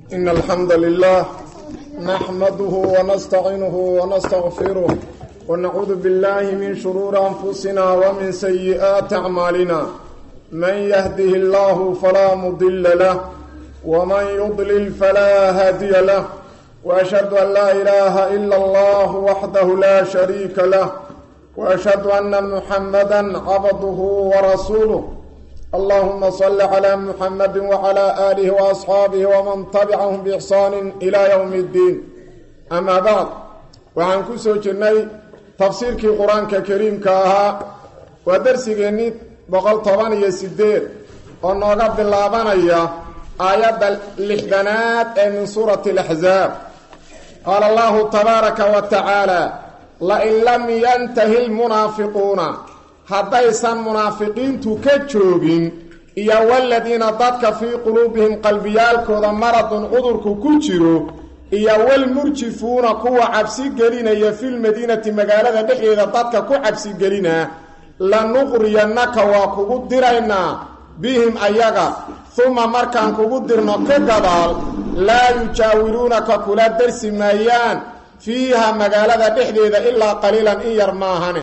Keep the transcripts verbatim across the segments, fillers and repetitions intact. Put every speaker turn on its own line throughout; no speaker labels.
إن الحمد لله نحمده ونستعينه ونستغفره ونعوذ بالله من شرور أنفسنا ومن سيئات أعمالنا من يهده الله فلا مضل له ومن يضلل فلا هادي له وأشهد أن لا إله إلا الله وحده لا شريك له وأشهد أن محمدا عبده ورسوله اللهم صل على محمد وعلى آله وأصحابه ومن تبعهم بإحسان إلى يوم الدين أما بعد وعن كسو جني تفسير كي قرآن كريم كاها ودرسي جنيد بقل طبان يسدير ونوغب باللابانية آيات اللحدنات من سورة الأحزاب قال الله تبارك وتعالى لئن لم ينتهي المنافقون هدايسا منافقين تكجوغين إيا والذين ضدك في قلوبهم قلبيالك وذا مرض عذرك كجرو إيا والمرجفون كوا عبسي قلين إيا في المدينة مقالة بحي إذا ضدك كوا عبسي قلين لنغرينك وكقدرين بهم أيغا ثم مركان كقدرنا كقدال لا يجاورونك كلا درس ميان فيها مقالة بحي إلا قليلا إن يرماهن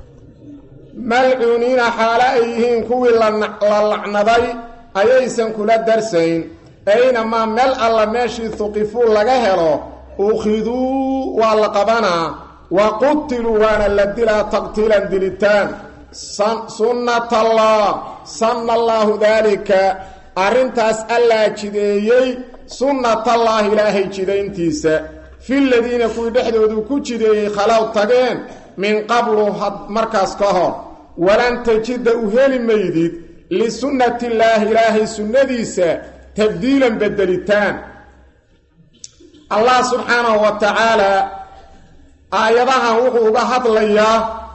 ملعونين حالئيهن كوي للعنضي أيسن كلا درسين أينما ملع الله ماشي ثقفوا لغهروا أخذوا والقبنا وقتلوا وانا الذين تقتيلا دلتان سنة الله سنة الله ذلك أرنتاس ألا جديي سنة الله إلهي جدين تيسا في الذين كوي بحدودوا كو جديي خلاو تغين من قبل مركز كهر ولن تجد أهل ميديد لسنة الله إلهي سنة ديسا تبديلا بدلتان الله سبحانه وتعالى آياتها وحوغا هدليا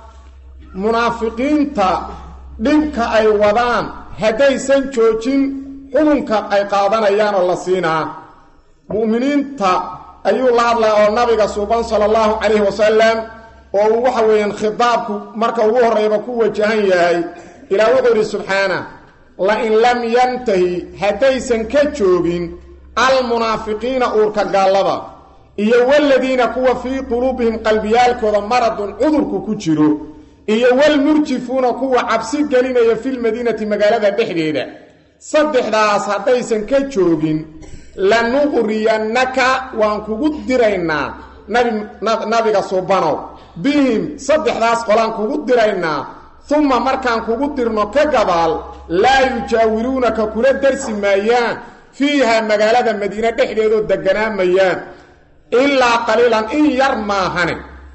منافقين تا دمك أي وضان هديسان جوجين حلنك أي قادان أيان الله سينا مؤمنين تا أيو الله الله والنبي صلى الله عليه وسلم oo waxa weeyaan khitaabku marka ugu horeeyba ku wajahan yahay ilaa wuxuu subhanahu la in lam yantahi hadaysan ka joogin al munaafiqiina urka gaalada iyo walladina kuwa fi qulubihim qalbiyalkooda maradun udurku ku jiro iyo wal murjifuuna kuwa cabsi galinaya fil madinati magaalada dhexdeeda saddexdaas hadaysan ka joogin lanuqriyanaka waan kugu diraynaa nabi nabiga subhanahu بهم صدح راس قلان كوغو ديرينا ثم مركان كوغو ديرنو كغبال لا يجاورونك كل درس ميان فيها مغالده مدينه دخديدو دغنا ميان الا قليلا ان يرماهن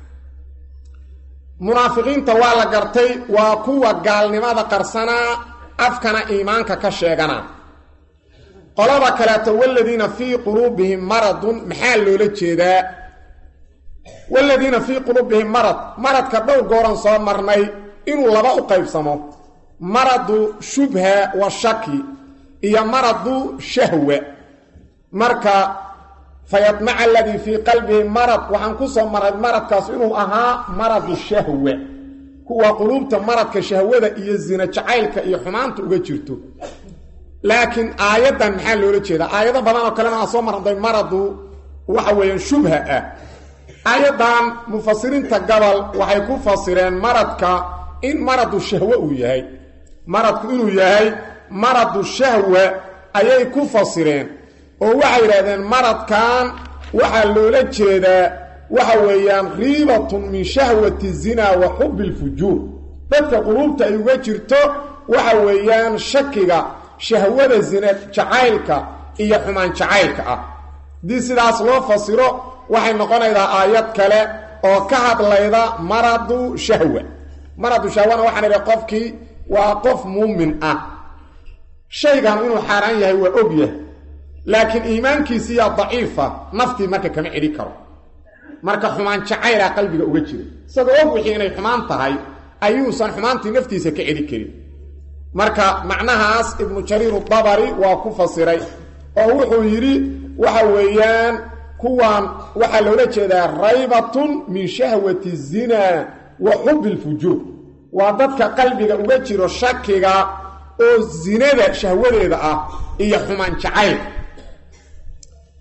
منافقين توالا غرتي وا كوا غالنمada qarsana afkana iimaanka ka sheegana qolada kale tawalladina fi qulubihim maradun maxal loola jeedaa والذين في قلوبهم مرض مرض كدو غوران سو مرني انو لبا او قيبسمو مرض شبهه وشك هي مرض شهوه مركا فيطمع الذي في قلبه مرض وحن كسو مرض مرض كاس انو اها مرض الشهوه هو قلوبته مرض كشهوده iyo zina jacaylka iyo xumaanta uga jirto laakiin aayadan maxaa loo jeedaa aayada badan oo kale ma soo marnay maradu waxa weeyaan shubha ah ayadan mufassirinta gabal waxay ku fasireen maradka in maradu shahwa uu yahay maradku inuu yahay maradu shahwa ayay ku fasireen oo waxay yiraahdeen maradkan waxa loola jeedaa waxa weeyaan riibatun min shahwati zina wa hubb al-fujur dadka qulubta ay uga jirto waxa weeyaan shakiga shahwada zina jacaylka iyo xumaan jacaylka ah di sidaas loo fasiro waxay noqonaydaa aayad kale oo ka hadlayda maradu shahwa maradu shahwana waxaan idhi qofkii waa qof muumin ah shaygan inuu xaaraan yahay waa og yahay laakiin iimaankiisa yaa daciifa naftii marka kama celi karo marka xumaan jacayla qalbiga uga jira isagoo og wixii inay xumaan tahay ayuusan xumaantii naftiisa ka celi karin marka macnahaas ibnu jariir ad-dabari waa ku fasiray oo wuxuu yiri waxa weeyaan kuwan waxa loola jeedaa raybatun min shahwati zina wa hubb al-fujur wa dadka qalbiga uga jiro shakiga oo zinada shahwadeeda ah iyo xumaan jacayl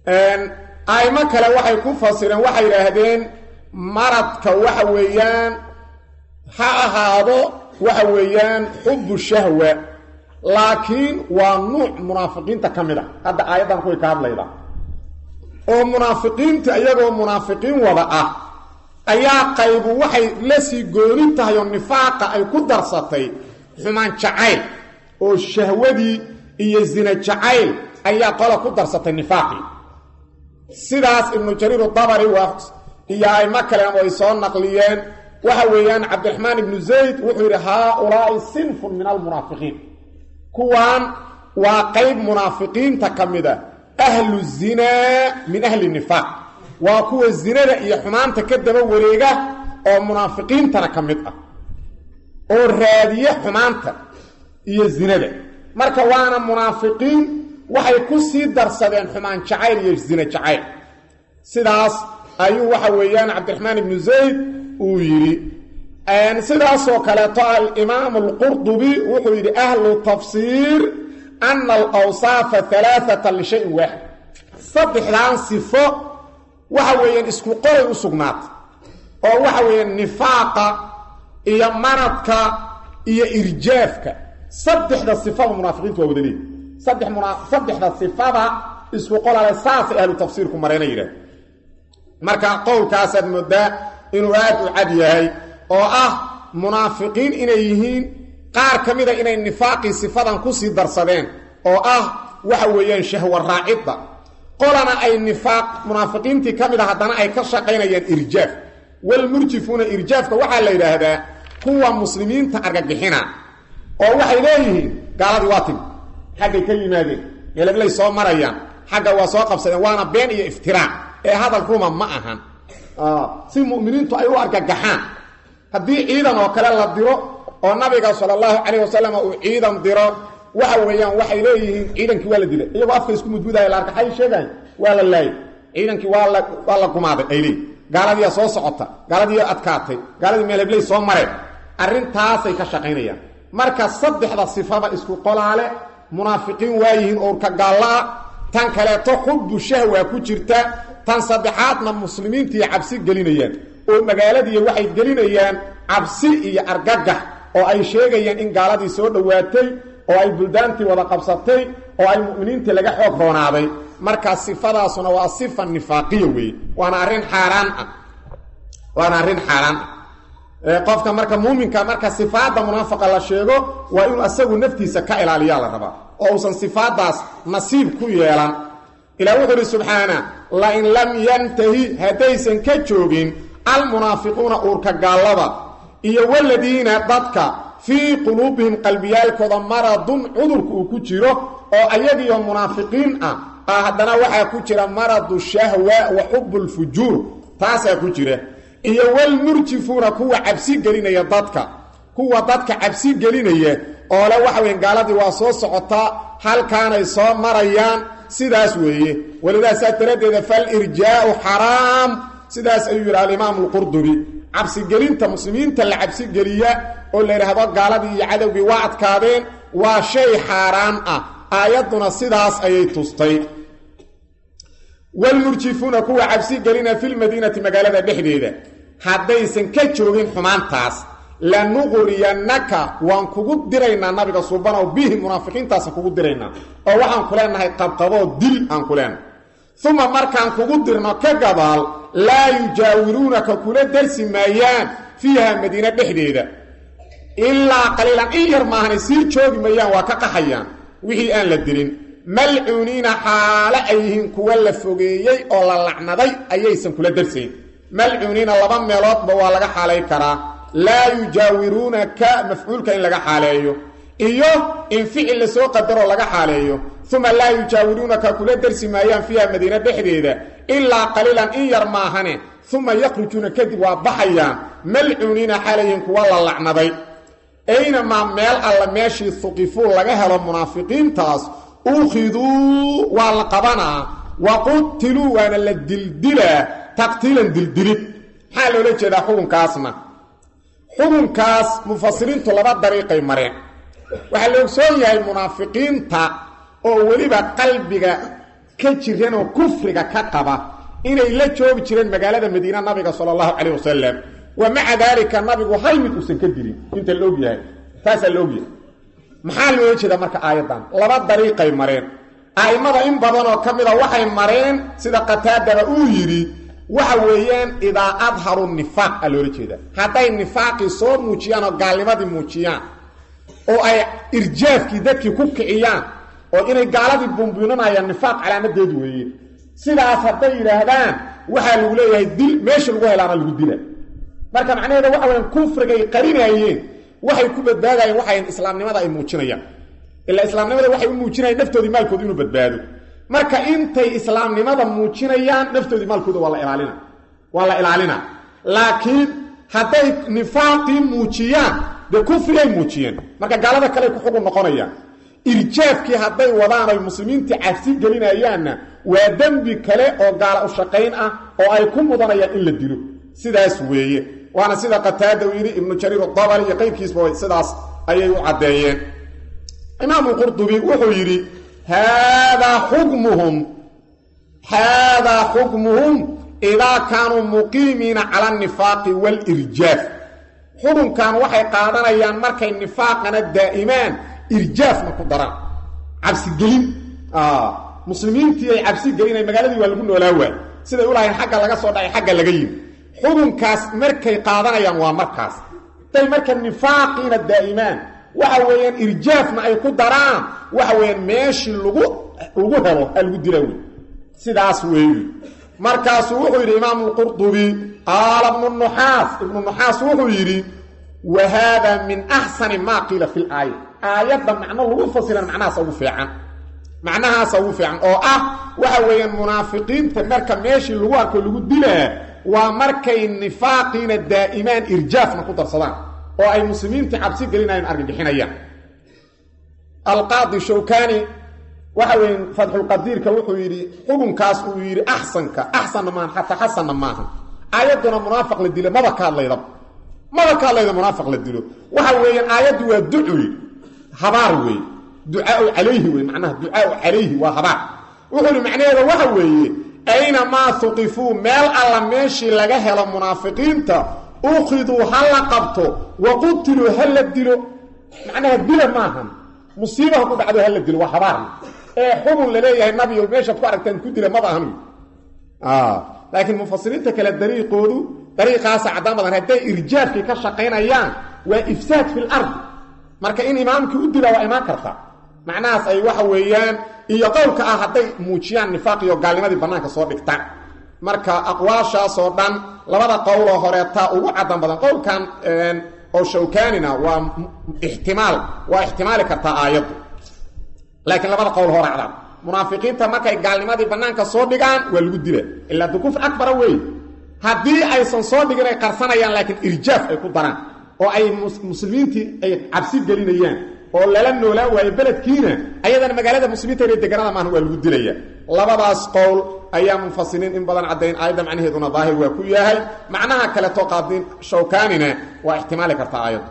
aimo kale waxay ku fasireen waxay yidhaahdeen maradka waxa weeyaan ha ahaado waxa weeyaan xubu shahwa laakiin waa nuuc munaafiqiinta ka mid a hadda aayaddan kuway ka hadlayda oo munaafiqiinta iyagoo munaafiqiin wada ah ayaa qaybu waxay la sii gooni tahay oo nifaaqa ay ku darsatay xumaan jacayl oo shahwadii iyo zina jacayl ayaa qola ku darsatay nifaaqii sidaas ibnu jariir dabari waa iyo ayma kale ay soo naqliyeen waxa weeyaan cabdiraxmaan ibnu zayd wuxuu yidhi haaulaa'i sinfun min almunaafiqiin kuwaan waa qayb munaafiqiinta ka mid a ahlu zinaa min ahli nifaaq waa kuwa zinada iyo xumaanta ka daba wareega oo munaafiqiintana ka mid ah oo raadiya xumaanta iyo zinada marka waana munaafiqiin waxay ku sii darsadeen xumaan jacayl iyo zina jacayl sidaas ayuu waxa weeyaan cabdiraxmaan ibnu zayd uu yidhi sidaasoo kaleeto alimaam alqurdubi wuxuu yidhi ahlu tafsiir ana alawsaafa alaaata lishayin waaxid saddexdan sifo waxa weeyaan isku qoray u sugnaatay oo waxa weeyaan nifaaqa iyo maradka iyo irjaafka saddexda sifada munaafiqiintu waa wada leeyihin saddex muna saddexda sifada isku qolale saasay ahlu tafsiirku marayna yidhaah marka qowlkaasaad moodaa inuu aad u cad yahay oo ah munaafiqiin inay yihiin qaar ka mida inay nifaaqii sifadan kusii darsadeen oo ah waxa weeyaan shahwa raacidda qolana ay nifaaq munaafiqiintii ka mid a haddana ay ka shaqaynayaan irjaaf walmurjifuuna irjaafka waxaa la yidhaahdaa kuwa muslimiinta argagixina oo waxay leeyihiin gaaladii waa timi xaggay ka yimaadeen meelablay soo marayaan xagga waa soo qabsadeen waana been iyo iftiraac ee hadal ruma ma ahan si mu'miniintu ay u argagaxaan haddii ciidan oo kale la diro oo nabiga sala allahu calayh wasalam uu ciidan diro waxa weeyaan waxay leeyihiin ciidankii waa la dilay iyagoo afka isku mudmudaya la arkaxay sheegaay waa la laayay ciidankii waa la waa la gumaaday ay leeyihin gaaladiiyaa soo socota gaaladiiyaa adkaatay gaaladii meelablay soo mareen arrintaasay ka shaqaynayaan marka saddexda sifada isku qolaale munaafiqiin waayihiin oorka gaallaa tan kaleeto xubbu shahwa ku jirta tan saddexaadna muslimiintii cabsi gelinayaan oo magaaladiiya waxay gelinayaan cabsi iyo argagax oo ay sheegayaan in gaaladii soo dhowaatay oo ay buldaantii wada qabsatay oo ay mu'miniintii laga xoog roonaaday markaa sifadaasuna waa sifa nifaaqiya weeye waana arrin xaaraan ah waana arrin xaaraan ah qofka marka muuminka marka sifaadda munaafaqa la sheego waa inuu asagu naftiisa ka ilaaliyaa la rabaa oo uusan sifaaddaas nasiib ku yeelan ilaa wuxuu uhi subxaana lain lam yantahi haddaysan ka joogin almunaafiquuna uurka gaallada iyo waladiina dadka fii quluubihim qalbiyaalkooda maradun cudurka uu ku jiro oo ayagiyo munaafiqiin ah ah haddana waxaa ku jira maradu shahwa wa xubu lfujuur taasaa ku jira iyo walmurjifuuna kuwa cabsi gelinaya dadka kuwa dadka cabsi gelinaya oo le waxa weyn gaaladii waa soo socotaa halkaanay soo marayaan sidaas weeye walidaasaa daradeeda fal irjaa'u xaraam sidaas ayuu yidhi alimaam alqurdubi cabsigelinta muslimiinta la cabsigeliya oo la yidhaahdo gaaladii iyo cadowgii waa adkaadeen waa shay xaaraan ah aayadduna sidaas ayay tustay walmurjifuuna kuwa cabsigelina filmadiinati magaalada dhexdeeda haddaysan ka joogin xumaantaas lanuqriyannaka waan kugu diraynaa nabiga suubanow bihi munaafiqiintaasa kugu diraynaa oo waxaan ku leenahay qabqaboo dil aan ku leenahay uma markaan kugu dirno ka gadaal laa yujaawiruunaka kula darsi maayaan fiiha madiine dhexdeeda ilaa qaliilan in yar maahanay sii joogi mayaan waa ka qaxayaan wixii aan la dilin malcuuniina xaale ay yihiin kuwa la fogeeyey oo la lacnaday ayaysan kula darsayn malcuuniina laba meeloodba waa laga xaalay karaa laa yujaawiruunaka mafcuulka in laga xaaleeyo iyo in ficil la soo qadaroo laga xaaleeyo uma laa yujaawiruunaka kula darsi maayaan fiiha madiine dhexdeeda ilaa qaliilan in yar maahane uma yakhrujuuna kadib waa baxayaan malcuuniina xaalayihiin kuwa la lacnaday aynamaa meel alla meeshii huqifuu laga helo munaafiqiintaas ukhiduu waa la qabanaa wa qutiluu waana la dildilaa taqtiilan dildilid maxaa loola jeedaa xukunkaasna xukunkaas mufasiriintu laba dariiqay mareen waxaa la ogsoon yahay munaafiqiinta oo weliba qalbiga ka jireen oo kufriga ka qaba inay la joogi jireen magaalada Madiina nabiga sallallahu alayhi wasallam wa ma'a dalika nabigu hal mid usan ka dirin inta loo yahay taas loo yahay maxaa loo jeeda marka aayadan laba dariiqay mareen aymada in badan oo kamida waxay mareen sida qataadada uu yiri waxa weeyaan ida adharu nifaq loo jeeda haday nifaqi soo muujiyaan oo gaalnimadii muujiyaan oo ay irjaafkii dadkii ku kiciyaan oo inay gaaladii bumbunanayaan nifaq calaamadeedu weeye sidaas haday yiraahdaan waxa lagu leeyahay dil meesha lagu helaana lagu dilaa marka macnaheedu waxa weeyaan kufriga ay qarinayeen waxay ku badbaadayeen waxay islaamnimada ay muujinayaan ila islaamnimada waxay u muujinayaan naftoodii maalkooda inuu badbaado marka intay islaamnimada muujinayaan naftoodii maalkooda waa la ilaalina waa la ilaalina laakiin haday nifaaqi muujiyaan de kufriga ay muujiyeen marka gaalada kale ku xugun noqonayaan irjaafkii haday wadaan ay muslimiinta cabsi gelinayaanna waa dambi kale oo gaala u shaqeyn ah oo ay ku mudanayaan in la dilo sidaas weeye waana sida qataada uu yiri ibn jarir al-tabari iyo qaybkiisba sidaas ayay u cadeeyeen imaam al-qurtubi wuxuu yiri hada hukmuhum hada hukmuhum idha kanu muqimina ala an-nifaq wal-irjaf hukmkan waxay qaadanayaan markay nifaaqana daa'iman irjaafna ku daraan cabsi gelin ah muslimiintii ay cabsi gelinay magaaladii waa lagu noolaa sida u lahayn xagga laga soo dhacay xagga laga yimi xukunkaas markay qaadanayaan waa markaas tay marka nifaaqina daa'iman waxa weeyaan irjaafna ay ku daraan waxa weeyaan meeshii lagu lagu helo algu dilawi sidaas weeyo markaas wuxuu yiri imaam al-qurtubi qaala ibn nuhas ibn nuhas wuxuu yiri wa hada min ahsani ma qila fil ayat ayada macna lagu fasiran macnaha ugu fiican macnaha ugu fiican oo ah waxa weeyaan munaafiqiinta marka meeshii lagu arko lagu dilaa waa markay nifaaqina daa'iman irjaafna ku darsadaan oo ay muslimiinta cabsi gelinayaan argagixinayaan al-qadi shawkani waxa weyn fathul qadirka wuxuu yiri xukunkaas uu yiri ahsanka ahsanna ma hatta hasanna ma ayaduna munaafiq la dilo maba ka hadlayda maba ka hadlayda munaafiq la dilo waxa weeyaan ayadu waa ducui habar weey ducaa alayhi weey macnaha ducaa alayhi waa habar wuxuu macnaheedu waxa weeye ayna ma tuqifu meel alla meeshi laga helo munaafiqiinta ukhiduu hal qabto wa qutilu hal dilo macnaha dilo maahan musiibaha ku dhacdo hal dilo waa habar ee xubun leeyahay nabiga meesha ku aragtaan ku dilo ma baahan ah laakiin mufassiriinta kala dariiqoodu dariiqaas cadamadan haday irjaafki ka shaqeynayaan waa ifsaad fil ard marka in imaamku u dilo waa imaan karta macnaas ay waxa weeyaan iyo qowlka ah haday muujiyaan nifaaq iyo gaalnimadii banaanka soo dhigtaan marka aqwaashaas oo dhan labada qowl oo horeeta ugu cadan badan qowlkan oo shawkanina waa ihtimaal waa ihtimaal karta aayadu laakiin labada qowl hore cadaan munaafiqiinta markay gaalnimadii banaanka soo dhigaan waa lagu dilaa illa dukuf akbar way hadii aysan soo dhigin ay qarsanayaan laakiin irjaaf ay ku daraan oo ay muslimiintii ay cabsi gelinayaan oo lala noolaa way beledkiina ayadan magaalada muslimiinta ee deegaanada maahan waa lagu dilaya labadaas qowl ayaa mufassiriin in badan cadeyn ayada macnaheeduna daahir waa ku yahay macnaha kale to qaadin shawkanina waa ihtimaal karta aayad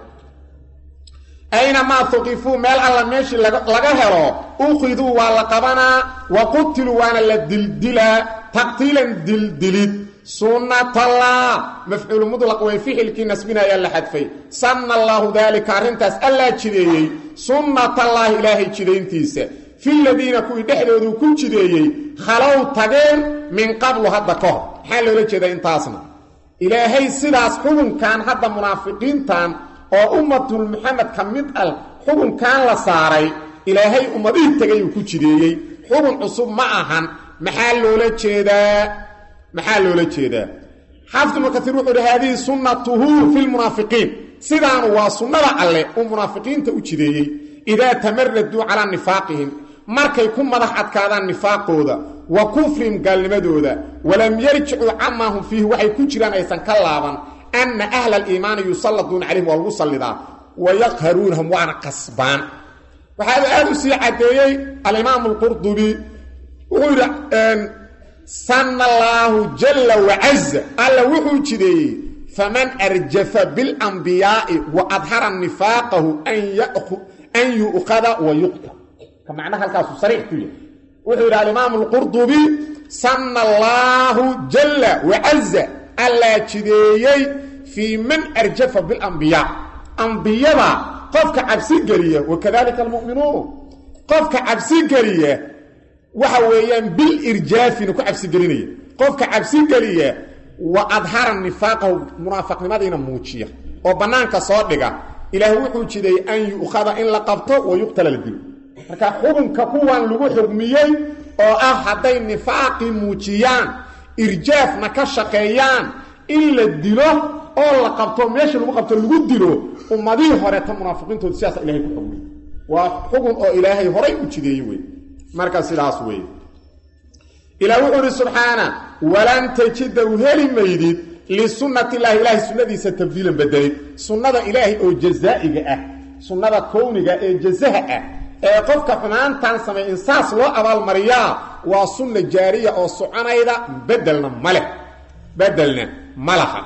ayna ma tuqifu meel alla meeshi laga helo uqidu waa la qabana wa qutilu wana la dildila taqtilan dildilid sunnatullah maf'ul mudlaq wa fi'l ki nasbina ya la hadfay sanna allah dhalika arintas alla jideeyay sunnatullah ilahi jideyntiisa fil ladina ku dhexdoodu ku jideeyay khalaw tageen min qabl hadda ka hal loo jeeday intaasna ilaahay sidaas xubunkan hadda munaafiqiintan oo ummatul muhammad kamid al xubunkan la saaray ilaahay ummadii tagay ku jideeyay xubun cusub ma ahan maxaa loo jeedaa maxaa loo jeedaa xafdu makathir wuxuu hadii sunnatuhu fil munaafiqiin sidaan waa sunnada alle oo munaafiqiinta u jideeyay ida tamarradu ala nifaaqihim markay ku madax adkaadaan nifaaqooda wa kufrim galnimadooda walam yarji'u amma hum fihi waxay ku jiraan aysan ka laaban anna ahla al-iimaan yusalladun alayhim wal musallida wa yaqharunhum wa ana qasban waxa aad u sii cadeeyay al-imaam al-qurtubi wuxuu sanna allah jalla wa azza alla wuxuu jideeyay faman arjafa bil anbiya'i wa adhara nifaqahu an ya'khudh an yu'khadha wa yuqtal كمعنى هالكاس صريح كله وحير الإمام القرطبي سن الله جل وعز ألا تشديي في من أرجف بالأنبياء أنبياء قفك عبسي قرية وكذلك المؤمنون قفك عبسي قرية وحويان بالإرجاف نكو عبسي قرية قفك عبسي قرية وأظهر النفاق منافق لماذا موجيه وبنانك صادقة إلهي وحو تشديي أن يؤخذ إن لقبته ويقتل الدل marka xukunka kuwan lagu xugmiyay oo ah haday nifaaqi muujiyaan irjaafna ka shaqeeyaan in la dilo oo la qabto meesha lagu qabto lagu dilo ummadii hore ta munaafiqiintu siyaasad ilaahay ku xugmiyay waa xukun oo ilaahay hore u jideeyay way marka sidaas way ilaahu uri subhana walan tajida heli maydid li sunnati ilaahi ilaahi sunnadiisa tabdiilan badalay sunnada ilaahi oo jazaa'iga ah sunnada kooniga ee jazaaha ah ee qofka xumaantan samay insaas loo abaal mariyaa waa sunna jaariya oo soconayda bedelna male bedelna malaha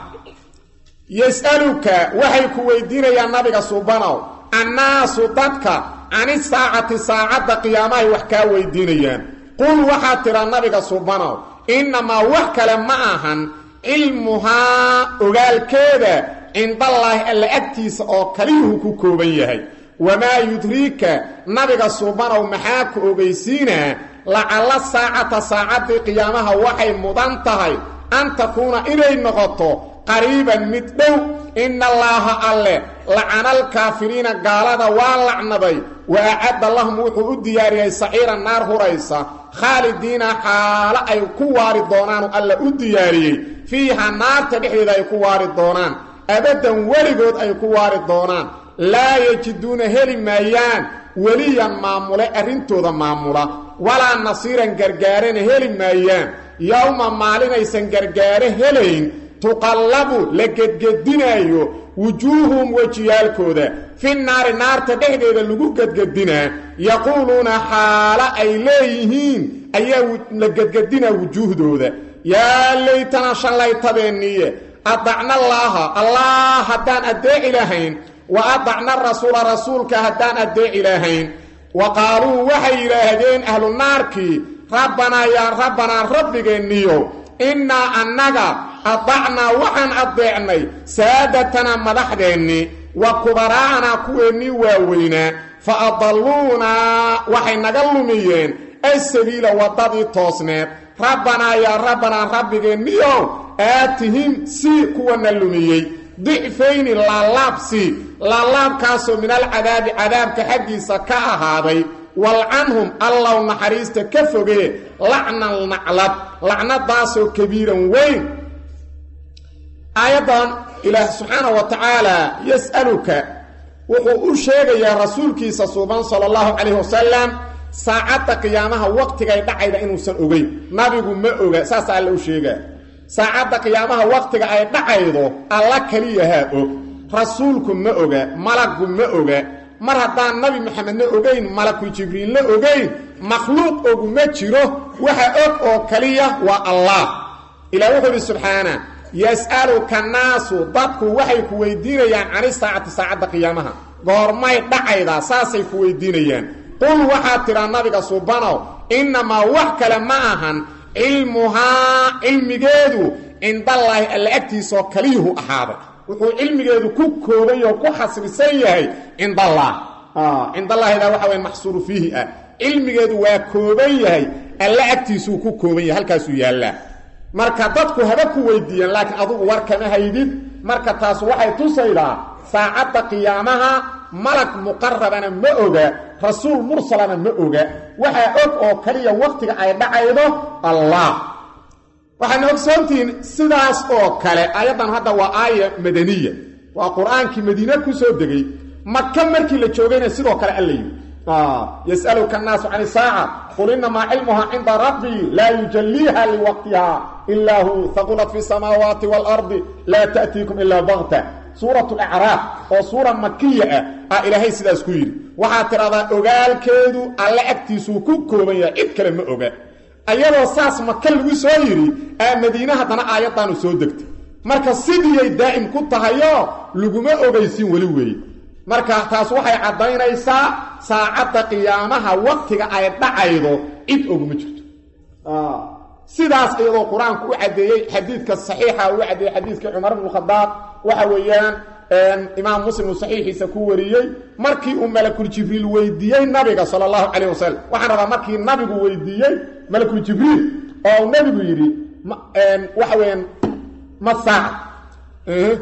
yasaluka waxay ku weydiinayaan nabiga subhanahu annaasu dadka ani saacati saacada qiyaamaha wax ka weydiinayaan qul waxa tira nabiga subhanahu inma wax kale ma ahan ilmuha ogaalkeeda inda allah alla agtiisa oo kaliyu ku kooban yahay وما يدريك نبغى سبحانه محاك أغيسينا لعل الساعة ساعة قيامها وحي مضانتهي أن تكون إلي النغطو قريبا متدو إن الله أله لعن الكافرين قالوا واللعنبي وأعد اللهم وحو الدياري سعير النار هريسا خالدين حال أي كوار الدونان ألا الدياري فيها نار تبحي ذا كوار الدونان أبدا ولقود أي كوار الدونان لا يجدون هلي مايان وليا مامولا أرنتو ذا مامولا ولا نصيرا قرقارين هلي مايان يوم مالين ايسان قرقار هلين تقلبوا لقد قدنايو وجوههم وجيالكو ذا في النار نار تدهد إذا لقو قد قدنا يقولون حالا أيليهين أيها لقد قدنا وجوه ذا يا ليتنا شليتبيني أطعنا الله الله هدان أدعي لهين وأطعنا الرسول رسولك هدان أدعي إلهين وقالوا وحي إلهين أهل النار كي ربنا يا ربنا ربك النيو إنا أنك أطعنا وحن أطعنا سادتنا مدحديني وكبرانا كويني واوينا فأضلونا وحي نقلميين السبيل وطبي توسنات ربنا يا ربنا ربك النيو آتهم سي كوانا اللميين ضعفين لالابسي لالاب كاسو من العذاب عذاب كحقيسا كأهابي والعنهم الله نحريست كفوغي لعنى النعلب لعنى داسو كبيرا وين أيضا إله سبحانه وتعالى يسألك وقو شيغ يا رسولك صلى الله عليه وسلم ساعة قيامها وقتك يدعي إنه سنؤغي نبي ما أغي ساسا الله شيغ ساعة قيامها وقتك أي دعيدو الله كليها أغ رسولكم ما أغا ملككم ما أغا مرهدان نبي محمد ما أغين ملك جبريل ما أغين مخلوق أغ ما جيره وحا أغ أغ كليه والله إلى وحده سبحانه يسألك الناس ضدك وحي كويدينيان عن الساعة ساعة قيامها غورماي دعيدا ساسي كويدينيان قل وحا ترى النبي سبحانه إنما وحك لما أهن علمها علميgeedu عند الله alla agtiisa kaliyu ahaaba wuxuu cilmigeedu ku koobayo ku xasbisan yahay عند الله ah عند الله ida waxa weyn mahsuur fihi ah cilmigeedu waa kooban yahay alla agtiisu ku kooban yahay halkaas uu yaala marka dadku haba ku weydiiyeen laakiin adigu war kama haydid marka taas waxay tusaydaa saacada qiyaamaha malak muqarrabana ma oga rasuul mursalana ma oga waxa og oo kaliya waqtiga ay dhacaydo Allah waxaan ogsoontiin sidaas oo kale ayadan hadda waa aaya madaniya waa quraanki madiina ku soo degay makka markii la joogayna sidoo kale Allah ah yasaluka an-nas 'an as-sa'a qul inma 'ilmuha 'inda rabbi la yujalliha liwaqtiha illa hu thaqulat fi samawati wal ardi la ta'tikum illa baghtah سورة الأعراف أو سورة مكية إلهي سيداس كوير وحا ترادا أغال كيدو ألا أكتسو كوكو بيا إد كلمة أغال أيضا ساس مكال ويسويري مدينة هتنا آياتان وسودكت مركا سيدي دائم كنت هيا لغمة أغيسين ولوي مركا تاسوحي عدين ريسا ساعة قيامها وقتك آيات دعيدو cid oguma jirto sidaas iyadoo quraanku u cadeeyay xadiidka saxiixa uu cadeeyay xadiidka Umar ibn Khattab waxa weeyaan imaam Muslim saxiixiisa ku wariyay markii uu malakul Jibriil weydiiyay nabiga sallallahu alayhi wasallam waxa rabaa markii nabigu weydiiyay malakul Jibriil oo nabigu yiri waxa weeyaan ma saac ee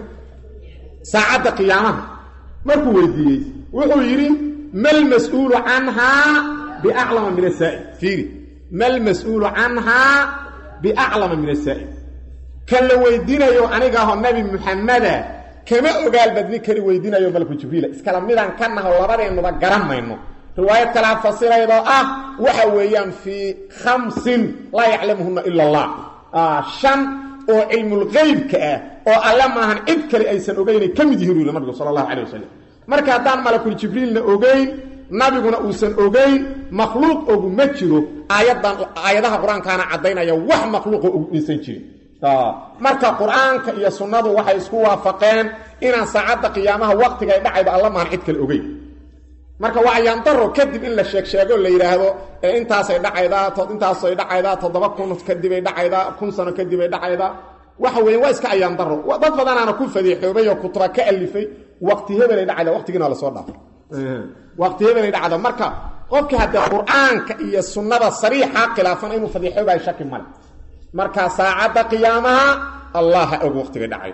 saacada qiyaamaha markuu weydiiyay wuxuu yiri mal mas'uul anha bi'a'lama min as-sa'il fiiri mal mas'uul anha bi'a'lama min as-sa'il kala weydiinayo aniga ah nabi Muhammad kama ogaal badni kari weydiinayo malku Jibriil iskala midaan kanaha labadeenuba garanayno riwaayad kala fasiraydo ah waxa weeyaan fi khamsin la ya'lamuhunna illa Allah ah shan oo ilmul ghaybka ah oo alla maahan cid kale aysan ogeyn kamid yihiin nabiga sallallahu alayhi wasallam marka hadaan malakul Jibriilna ogeyn nabiguna uusan ogeyn makhluuq ogu ma jiro aayadan aayadaha quraankaana cadeynaya wax makhluuq oo insan jirin marka quraanka iyo sunnadu waxay isku waafaqeen inaan saacada qiyaamaha waqtiga ay dhacayba Allah maan cid kale ogeyn marka waa ayaan daro kadib in la sheeg sheego la yiraahdo intaas ay dhacayda tood intaas ay dhacayda toddoba kun kadib ay dhacayda kun sano kadib ay dhacayda waxa weeyaan waa iska ayaan daro dad badan aan ku fadiixoobay oo kutuba ka alifay waqti hebel ay dhacayda waqtigiina la soo dhaafay waqti hebel ay dhacayda marka qofkii hadda quraanka iyo sunnada sariixa khilaafan inuu fadiixoobay shaki mal marka saacada qiyaamaha Allah og waqtiga dhacay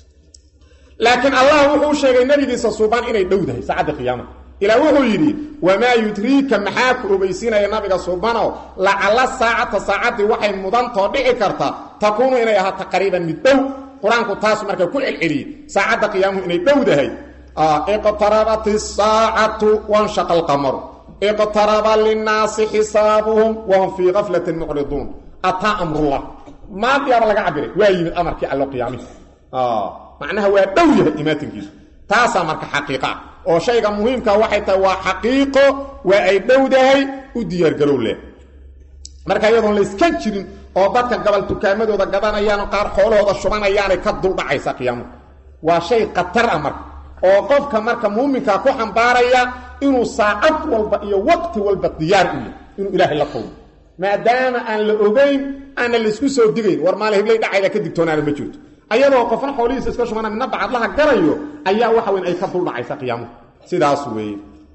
laakiin Allah wuxuu sheegay nabigiisa suuban inay dhowdahay saacada qiyaamaha ila wuxuu yiri wama yudrika maxaa ku obaysinaya nabiga suubano la ala saacata saacadi waxay mudan too dhici karta takuunu inay ahaato qariiban mid dhow quraanku taas marka ku celceliyo saacada qiyaamaha inay dhowdahay اقتربت الساعة وانشق القمر اقترب للناس حسابهم وهم في غفلة معرضون أتى أمر الله ما بيار لك عبري وايم الأمر كي الله قيامه آه معناها هو دوية إماتين كيس تاسا مرك حقيقة oo shayga muhiimka waxay tahay waa xaqiiqo waa ay dhowdahay u diyaar garow leh marka iyadoo la iska jirin oo dadka gobol tukaamadooda gadanayaan qaar xoolahooda shubanayaan ka dul dhacaysa qiyaamo waa shay qatar amar oo qofka marka muuminka ku xambaaraya inuu saacad walba iyo waqti walba diyaar u yahay inuu ilaahay la qowlo maadaama aan la ogeyn aan la isku soo digayn war maal hiblay dhacayda ka digtoonaana ma jirto ayadoo qofna xoolihiisa iska shumana midna bacad laha garayo ayaa waxa weyn ay ka dul dhacaysa qiyaamo sidaas weey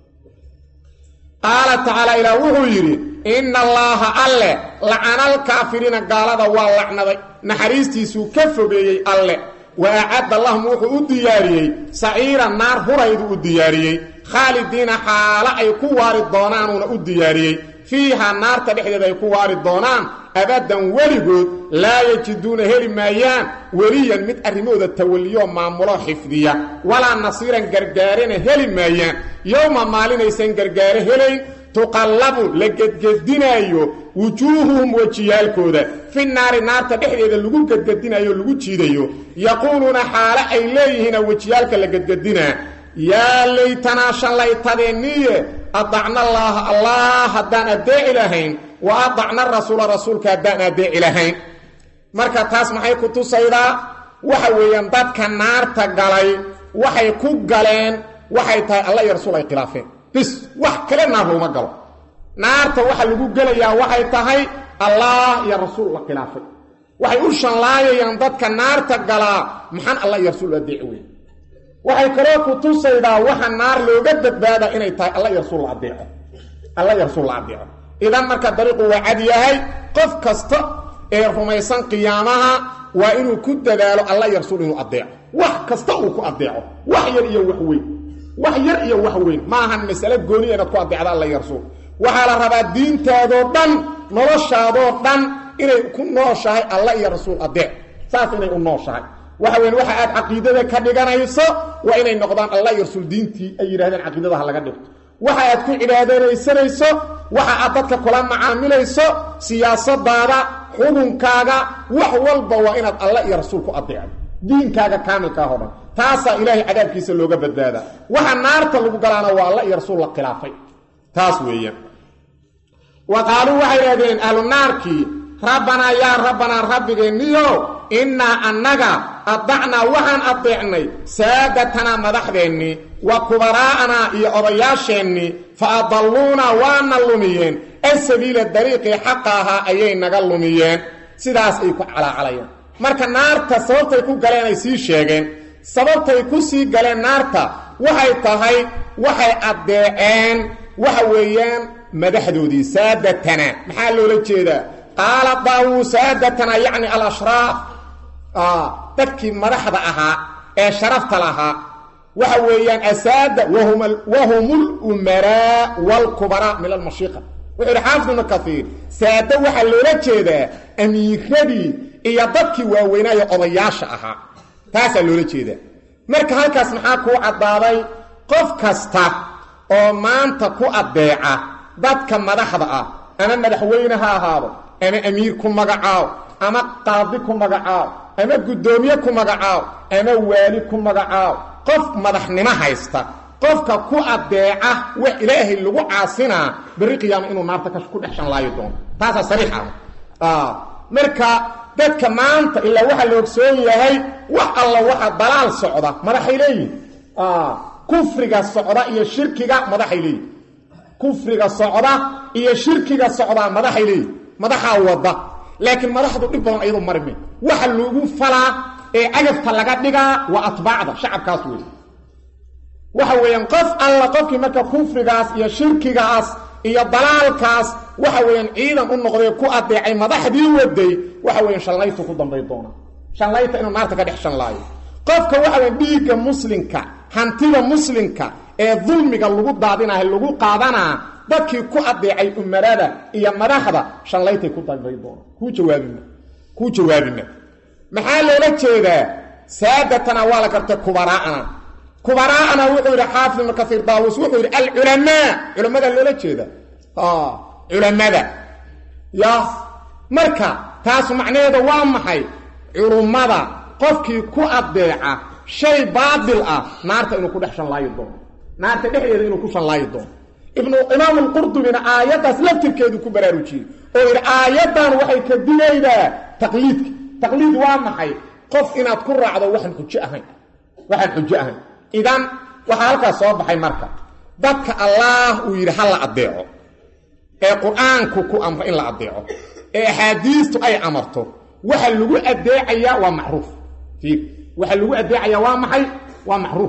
qaala ta'ala ila wuxuu yiri inna allaha alle la'ana al-kaafiriina gaalada waa lacnaday naxariistiisu ka fogeeyay alle wa a'adda lahum wuxuu u diyaariyay sa'iira naar huraydu u diyaariyay khaalidiina xaala ay ku waari doonaanuna u diyaariyay fiiha naarta dhexdeeda ay ku waari doonaan abadan weligood laa yajiduuna heli maayaan weliyan mid arrimooda tawalliyo maamulo xifdiya walaa nasiiran gargaarina heli maayaan yowma maalinaysan gargaare helayn tuqallabu la gedgedinaayo wujuuhuhum wajiyaalkooda fi naari naarta dhexdeeda lagu gedgedinaayo lagu jiidayo yaquuluuna xaala ay leeyihiin wajiyaalka la gedgedinaa yaa laytanaa shallaytadeeniye أطعنا الله الله هدان أدعي إلهين وأطعنا الرسول رسولك هدان أدعي إلهين مركا تاس محي كنتو سيدا وحي وينداد كنار تقالي وحي كوك قالين وحي تاي الله يرسول إقلافين بس وحي كلين نار لو مقالو نار تا وحي لقوك قالي يا وحي تاي الله يرسول إقلافين وحي أرشان الله ينداد كنار تقالا محان الله يرسول أدعي waxay kale ku tusaydaa waxa naar looga badbaada inay tahay Allah iyo rasuul adeeco Allah iyo rasuul adeeco idan marka dariiqu waa cad yahay qof kasta ee rumaysan qiyaamaha waa inuu ku dadaalo Allah iyo rasuul inuu adeeco wax kasta uu ku adeeco wax yar iyo wax weyn wax yar iyo wax weyn ma ahan mas'ala gooni ah ku adeecada Allah iyo rasuul waxa la rabaa diintaado dhan noloshaado dhan inay ku nooshahay Allah iyo rasuul adeec saas inay u nooshahay waxa weyn waxa aad aqeedada ka dhiganayso waa inay noqdaan Allah iyo rasuul diintii ay yiraahdeen aqeedada laga dhigto waxa aad ku cibaadaysanayso waxa aad dadka kula macaamilayso siyaasadaada xudunkaaga wax walba waa inaad Allah iyo rasuul ku adeecdo diinkaaga kaamilka ah oo taasa ilaahay cadaabkiisa looga badbaada waxa naarta lagu galaana waa Allah iyo rasuul la khilaafay taas weeyaan wa qaalu waxa yiraahdeen ahlu naarki rabbana ya rabbana rabbigeeniyo إنا أننا أضعنا وحن أضعني سادتنا مدحديني وكبراءنا يأضياشيني فأضلونا وانا اللوميين السبيل الدريق حقها أيين نقلوميين سيداس إيكو على عليا marka naarta sababtay ku galeen ay sii sheegeen sababtay ku sii galeen naarta waxay tahay waxay adeeceen waxa weeyaan madaxdoodii saadatana maxaa loola jeedaa qaala daawu saadatana yani al-ashraaf ah dadkii madaxda ahaa ee sharafta lahaa waxa weeyaan asaada wahum wahumul umara wal kubara min al-mashiqa wuxuu xaafid ibn kathir saada waxa loola jeedaa amiiradii iyo dadkii waaweynaa odayaasha ahaa taas loola jeedaa marka halkaas maxaa ku cadaaday qof kasta oo maanta ku adeeca dadka madaxda ah ama madaxweynaha ahaado ama amiir ku magacaabo ama qaadi ku magacaabo ama gudoomiye ku magacaabo ama waali ku magacaabo qof madaxnimo haysta qofka ku adeeca wax ilaahay lagu caasina bari qiyaam inuu naarta ka ku dhaxshan laayo doon taas sariixa ah marka dadka maanta ilaa waxa la ogsoon yahay wax alla waxa dalaal socda madaxay leeyihiin ah kufriga socda iyo shirkiga madaxay leeyihiin kufriga socda iyo shirkiga socda madaxay leeyihiin madaxa wada laakiin madaxdu dhib badan ayadu marmi waxa lagu falaa ee agafta laga dhigaa waa atbaacda shacabkaas weey waxa weeyaan qof alla qofkii marka kufrigaas iyo shirkigaas iyo dalaalkaas waxa weeyaan ciidan u noqday ku adeecay madaxdii waday waxa weeyaan shalaytu ku dambeey doona shalayta inuu naarta ka dhex shanlaayo qofka waxa weeyaan dhiigga muslimka hantida muslimka ee dulmiga lagu daadinahay lagu qaadanaa dadkii ku adeecay umarada iyo madaxda shalaytay ku dambeey doona ku jawaabina ku jawaabina maxaa loola jeedaa saadatana wala karta kubaraana kubaraana wuxuu xaafid ibn kathir daawus wuxuu al-ulama ulamada loola jeeda ah ulamada ya marka taas macnaheedu waa maxay culumada qofkii ku adeeca shay baadil ah naarta inuu ku dhaxshan laayo doono naarta dhexdeeda inuu ku shan laayo doono ibnu imaam al-qurtubi aayadaas laftirkeedu ku baraarujiyay oo ir aayadan waxay ka digaydaa taqliid taqliid waa maxay qof inaad ku raacdo waxan xujo ahayn waxan xujo ahayn idan waxa halka soo baxay marka dadka Allah uu yiri hal adeeco ee quraanku ku amro in la adeeco ee hadiistu ay amarto waxa lagu adeecaya waa macruuf fiir waxa lagu adeecaya waa maxay waa macruuf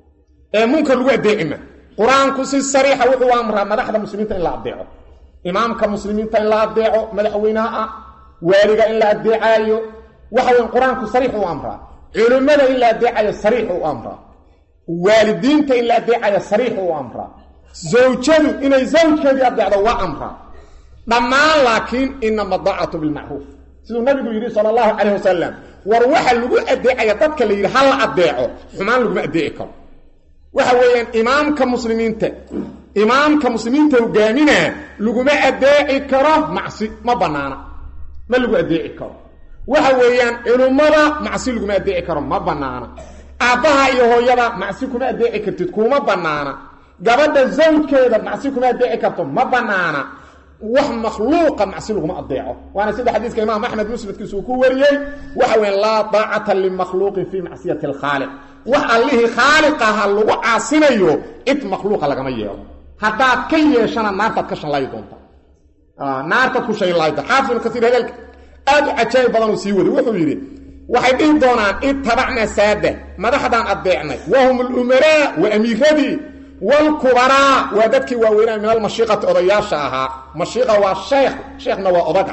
ee munka lagu adeecima quraanku si sariixa wuxuu amraa madaxda muslimiinta in la adeeco imaamka muslimiinta in la adeeco madaxweynaha waaliga in la adeecayo waxa weyn quraanku sariix u amraa culimada in la adeecayo sariix u amraa waalidiinta in la adeecayo sariix u amraa zawjadu inay zawjkeedii adeecdo waa amraa dhamaan laakiin inma da'atu bil ma'ruf sidoo nabigu yiri sallallahu alayhi wasallam war waxa lagu adeecaya dadka la yiri hal adeeco xumaan lagu adeeci karo waxa weeyaan imaamka muslimiinta imaamka muslimiinta hogaamina lagu ma adeeci karo macsi ma banaana ma lagu adeeci karo waxa weeyaan culimada macsi lagu ma adeeci karo ma banaana aabaha iyo hooyada macsi kuma adeeci kartid kuma banaana gabadha zawjkeeda macsi kuma adeeci karto ma banaana wax makhluuqa macsi lagu ma adeeco waana sida xadiiska imaam ahmed muslimkiisu ku wariyay waxa weyn la ta'ata lil makhluqin fi ma'siyati al khaliq wa allihi khaliqaha lagu aasinayo it makhluuqa lagama yeelo hadaa ka yeeshana naarta ka shalay doonta ah naarta ku shay laayda xaafid kathir hadal aad ajaayib badan uu sii wadi wuxuu yiri waxay dhihi doonaan ittabacna saada madaxdan adeecnay wahum al umara wa amiiradi wal kubara wa dadki waaweynaa min al mashiqati odayaasha aha mashiqa waa sheekh sheekhna waa odaga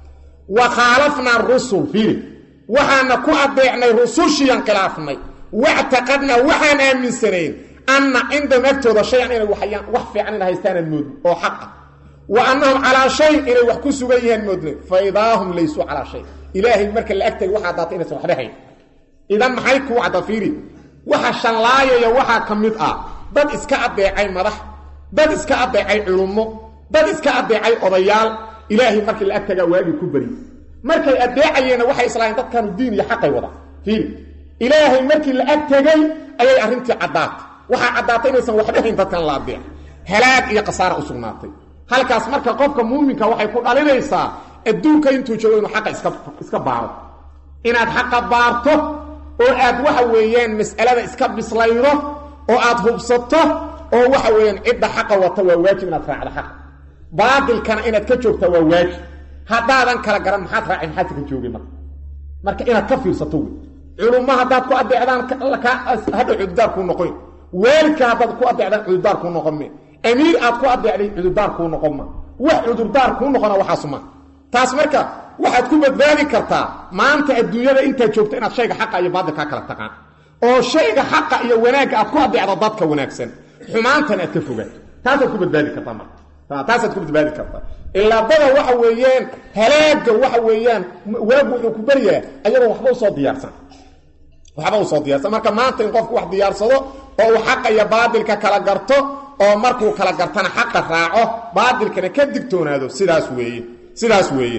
wa khalafna ar-rusul fi waxana ku adeecnay rusushiyan khilaafnay wa'taqadna waxana aaminsaneen anna inda maktooda shay'an inay waxyaan wax fiican in haystaan mood oo xaq wa annahum ala shay inay wax ku sugan yihiin moodne fa idahum laysu ala shay ilaahi marka la agtay waxa daatay inay wax dhahay idan maxay ku wada fiiri waxa shanlaayay waxa kamid ah dad iska adeecay madax dad iska adeecay culumo dad iska adeecay odayaal ilaahi marka la agtaga waagi ku bari markay adeecayeen waxay islaayeen dadkan diin iyo xaqay wada fiiri ilaahi markii la agtagay ayay arintii cadaat waxa cadaatay inaysan wax dhahayn dadkan la adeec halaag iyo qasaar u sugnaatay halkaas marka qofka muuminka waxay ku dhalinaysaa adduunka intuu joogo inuu xaq iska iska baaro inaad xaqa baarto oo aad waxa weeyaan mas'alada iska bislaydo oo aad hubsato oo waxa weeyaan cidda xaqa wata waa waajib inaad raacdo xaq baadilkana inaad ka joogto waa waajib haddaadan kala garan maxaad raacin maxaad ka joogay marka marka inaad ka fiirsato wey culumma haddaad ku adeecdaan hadda cududaar kuu noqon waalidka haddaad ku adeecdaan cududaar kuu noqon me amiir aad ku adeecday cududaar kuu noqon ma wax cudurdaar kuu noqona waxaasuma taas marka waxaad ku badbaadi kartaa maanta adduunyada intaad joogto inaad shayga xaqa iyo baadilkaa kala taqaan oo shayga xaqa iyo wanaagga aad ku adeecdo dadka wanaagsan xumaantana aad ka fogaato taasaad ku badbaadi kartaa marka taasaad ku badbaadi kartaa ilaa dada waxa weeyaan halaaga waxa weeyaan waagu wuxuu ku baryaa ayagoo waxba usoo diyaarsan waxba usoo diyaarsan marka maanta in qofku wax diyaarsado oo uu xaqa iyo baadilka kala garto oo markuu kala gartana xaqa raaco baadilkana ka digtoonaado sidaas weeye sidaas weeye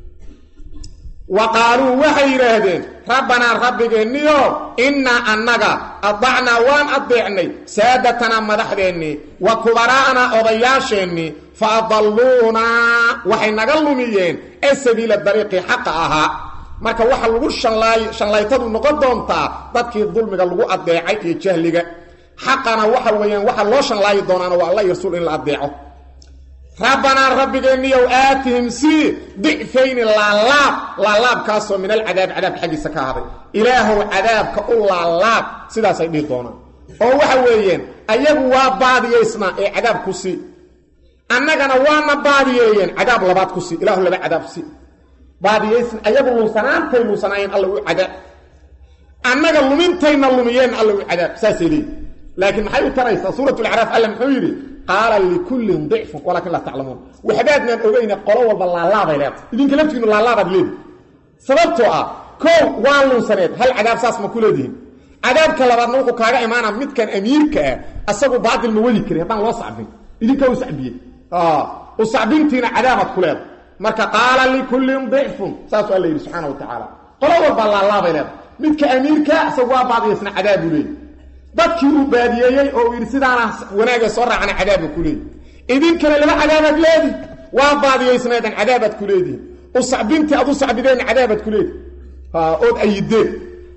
وقالوا وحي يراهدين ربنا ربنا إنا أنك أضعنا وان أضعني سادتنا مدحديني وكبراءنا أضياشيني فأضلونا وحي نقلميين السبيل الطريق حقها marka waxa lagu shanlay shanlaytadu noqon doonta dadkii dulmiga lagu adeecay iyo jahliga xaqana waxa weeyaan waxa loo shanlay doonana waa Allah rasuul in la adeeco ربنا ربنا آتهم سي ضعفين اللالاب لالاب كاسو من العذاب عذاب حق سكاهي إله عذاب كأول اللالاب سيدا سيدي دونا oo waxa weeyeen ayagu waa baadiyeysna ee cadaab ku si annagana waana baadiyeeyeen cadaab labaad ku si ilaahu laba cadaab si baadiyeysna ayagu luusanaantay luusanayeen alla uu cadaab annaga lumintayna lumiyeen alla uu cadaab saasili laakiin maxay u taraysaa suuratul a'raaf alla muxuu yiri قال لكل ضعف ولكن لا تعلمون وحدادنا اوغينا قلو والبا لا لا بايلات idinka laftiinu la la baad leed sababtoo ah ko waan lu saneed hal cadaab saas ma kuleediin cadaabka labaadna wuxuu kaaga imaana midkan amiirka ah asagu baadil ma wali kari hadaan loo sacbin idinka uu sacbiyay ah u sacbintiina cadaabad kuleed marka qaala likulli dhif saas alla yiri subhanahu wa ta'ala qolo walba la la baaylat midka amiirka asagu waa baadiyasna cadaab u leed dadkii uu baadiyay oo yiri sidaana wanaaga soo raacana cadaab ku leeyahay idin kale laba cadaabad leedi waa baadiyeysnaadan cadaabad ku leeyahay oo sacbinti adu sacbideen cadaabad ku leeyahay ha oo ayideen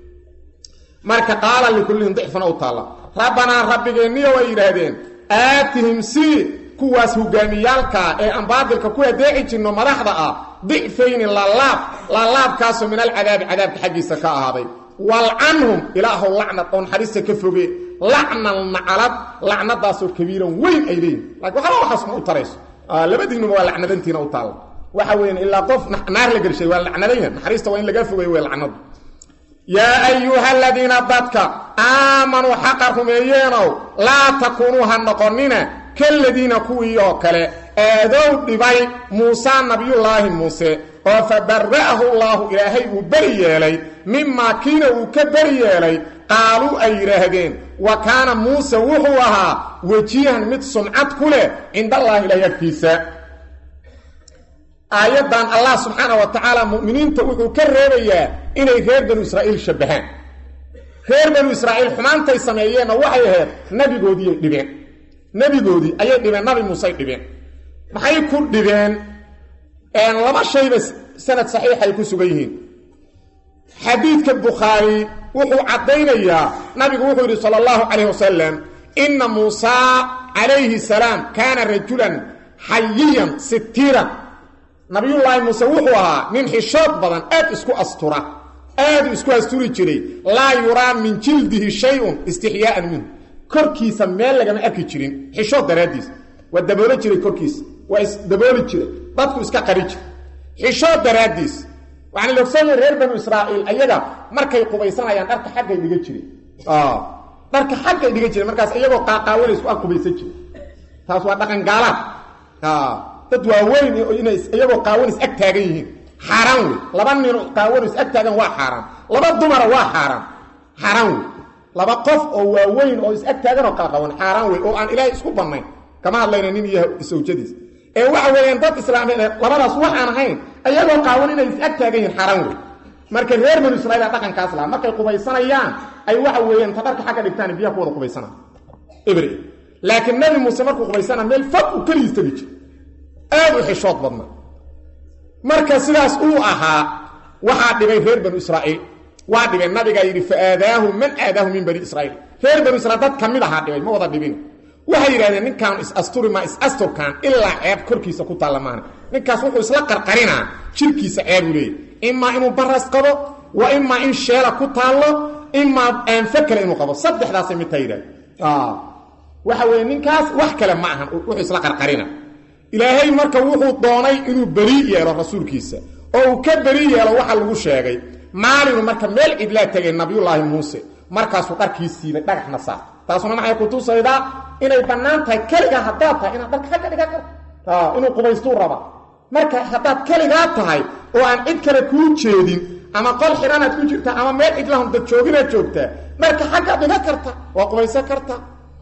marka qaala likullin dhifna oo taala rabbana rabbigeeniyo way yiraahdeen aatihim si kuwaas hogaamiyalka ee aan baadilka ku adeeci jirno madaxda ah dhifeyn lalaab lalaab kaaso min alcadaab cadaab xaqiisa ka ahaaday والعنهم إله اللعنة طون حديثة كفوغي لعنة المعلب لعنة داسو كبيرا وين أيدين لكن وحلا وحسمه تريس آه لبدينه هو لعنة دنتين أو طال وحوين إلا طف نار لقل شيء واللعنة دين حديثة وين لقفوغي واللعنة يا أيها الذين ضدك آمنوا حقكم إيانو لا تكونوا هالنقرنين كالذين كوي يوكالي آذو دبي موسى نبي الله موسى فبرأه الله إلهي وبري لي مما كان وكبري لي قالوا أي رهدين وكان موسى وحوها وجيها مت سمعت كله عند الله إلى يكفيسا آيات الله سبحانه وتعالى مؤمنين توقعوا كالرئية إني غير بنو إسرائيل شبهان غير بنو إسرائيل حمان تيسميين وحيها نبي قودي دبين نبي قودي أيات دبين نبي موسى دبين محي كل دبين ان لما شيء بس سند صحيح يكون سغيهين حديث البخاري وهو عدينيا نبي وحده صلى الله عليه وسلم ان موسى عليه السلام كان رجلا حييا ستيرا نبي الله موسى وحوها من حشاد بدن اد اسكو استرا اد اسكو استوري جري لا يرى من جلده شيء استحياء منه كركيس ميل لغا ما اكي جيرين حشاد دراديس ودبوله جري كركيس واس دبوله جري dadku iska qarij xishood daraadiis waxaan la ogsoon reer banu Israa'iil ayaga markay qubaysanayaan dharka xagga dhiga jiray ah dharka xagga dhiga jiray markaas iyagoo qaaqaawan isku qubaysan jiray taas waa dhaqan gaalaad ah dad waaweyn oo inay iyagoo qaawan is ag taagan yihiin xaraan wey laba nin qaawan is ag taagan waa xaraan laba dumar waa xaraan xaraan laba qof oo waaweyn oo is ag taagan oo qaaqaawan xaraan wey oo aan ilaahay isku banayn kama hadlayna nin iyo isowjadiis ee waxa weeyaan dad islaameen labadaas waxaan ahayn ayagoo qaawan inay is ag taagan yihiin xaraan wey marka reer banu Israa'iil dhaqankaas la markay qubaysanayaan ay waxa weeyaan tadarka xagga dhigtaan biyaha ku wada qubaysana ibri laakiin nabi Muuse markuu qubaysana meel fog u kaliya istagi aad u xishood badna marka sidaas uu ahaa waxaa dhibay reer banu israa'iil waa dhibay nabigaa yidhi faadaahu man aadaahu min bani israa'iil reer banu israiil dad ka mid ahaa dhibay ma wada dhibin waxay yidhahdeen ninkaan is-asturi maa is-asturkaan ilaa ceeb korkiisa ku taalla maana ninkaas wuxuu isla qarqarinaa jirkiisa ceebuu leeyay imaa inuu baras qabo wa imaa in sheela ku taallo imaa aanfa kale inuu qabo saddexdaasay mid taa yidhahde waxa weeye ninkaas wax kale ma ahan wuxuu isla qarqarina ilaahay marka wuxuu doonay inuu beri yeelo rasuulkiisa oo uu ka beri yeelo waxa lagu sheegay maalinu marka meel cidlaa tegay nabiyullaahi muuse markaasuu dharkiisiibay dhagaxna saar taasuna maxay ku tusaydaa inay bannaan tahay keligaa haddaad tahay inaad dharka xagga dhigan karto inuu qubaystuu raba marka haddaad keligaa tahay oo aan cid kale kuu jeedin ama qol xidhanaad ku jirtaa ama meel cidlahun dad jooginaad joogtaa marka xagga dhigan karta waa qubaysan karta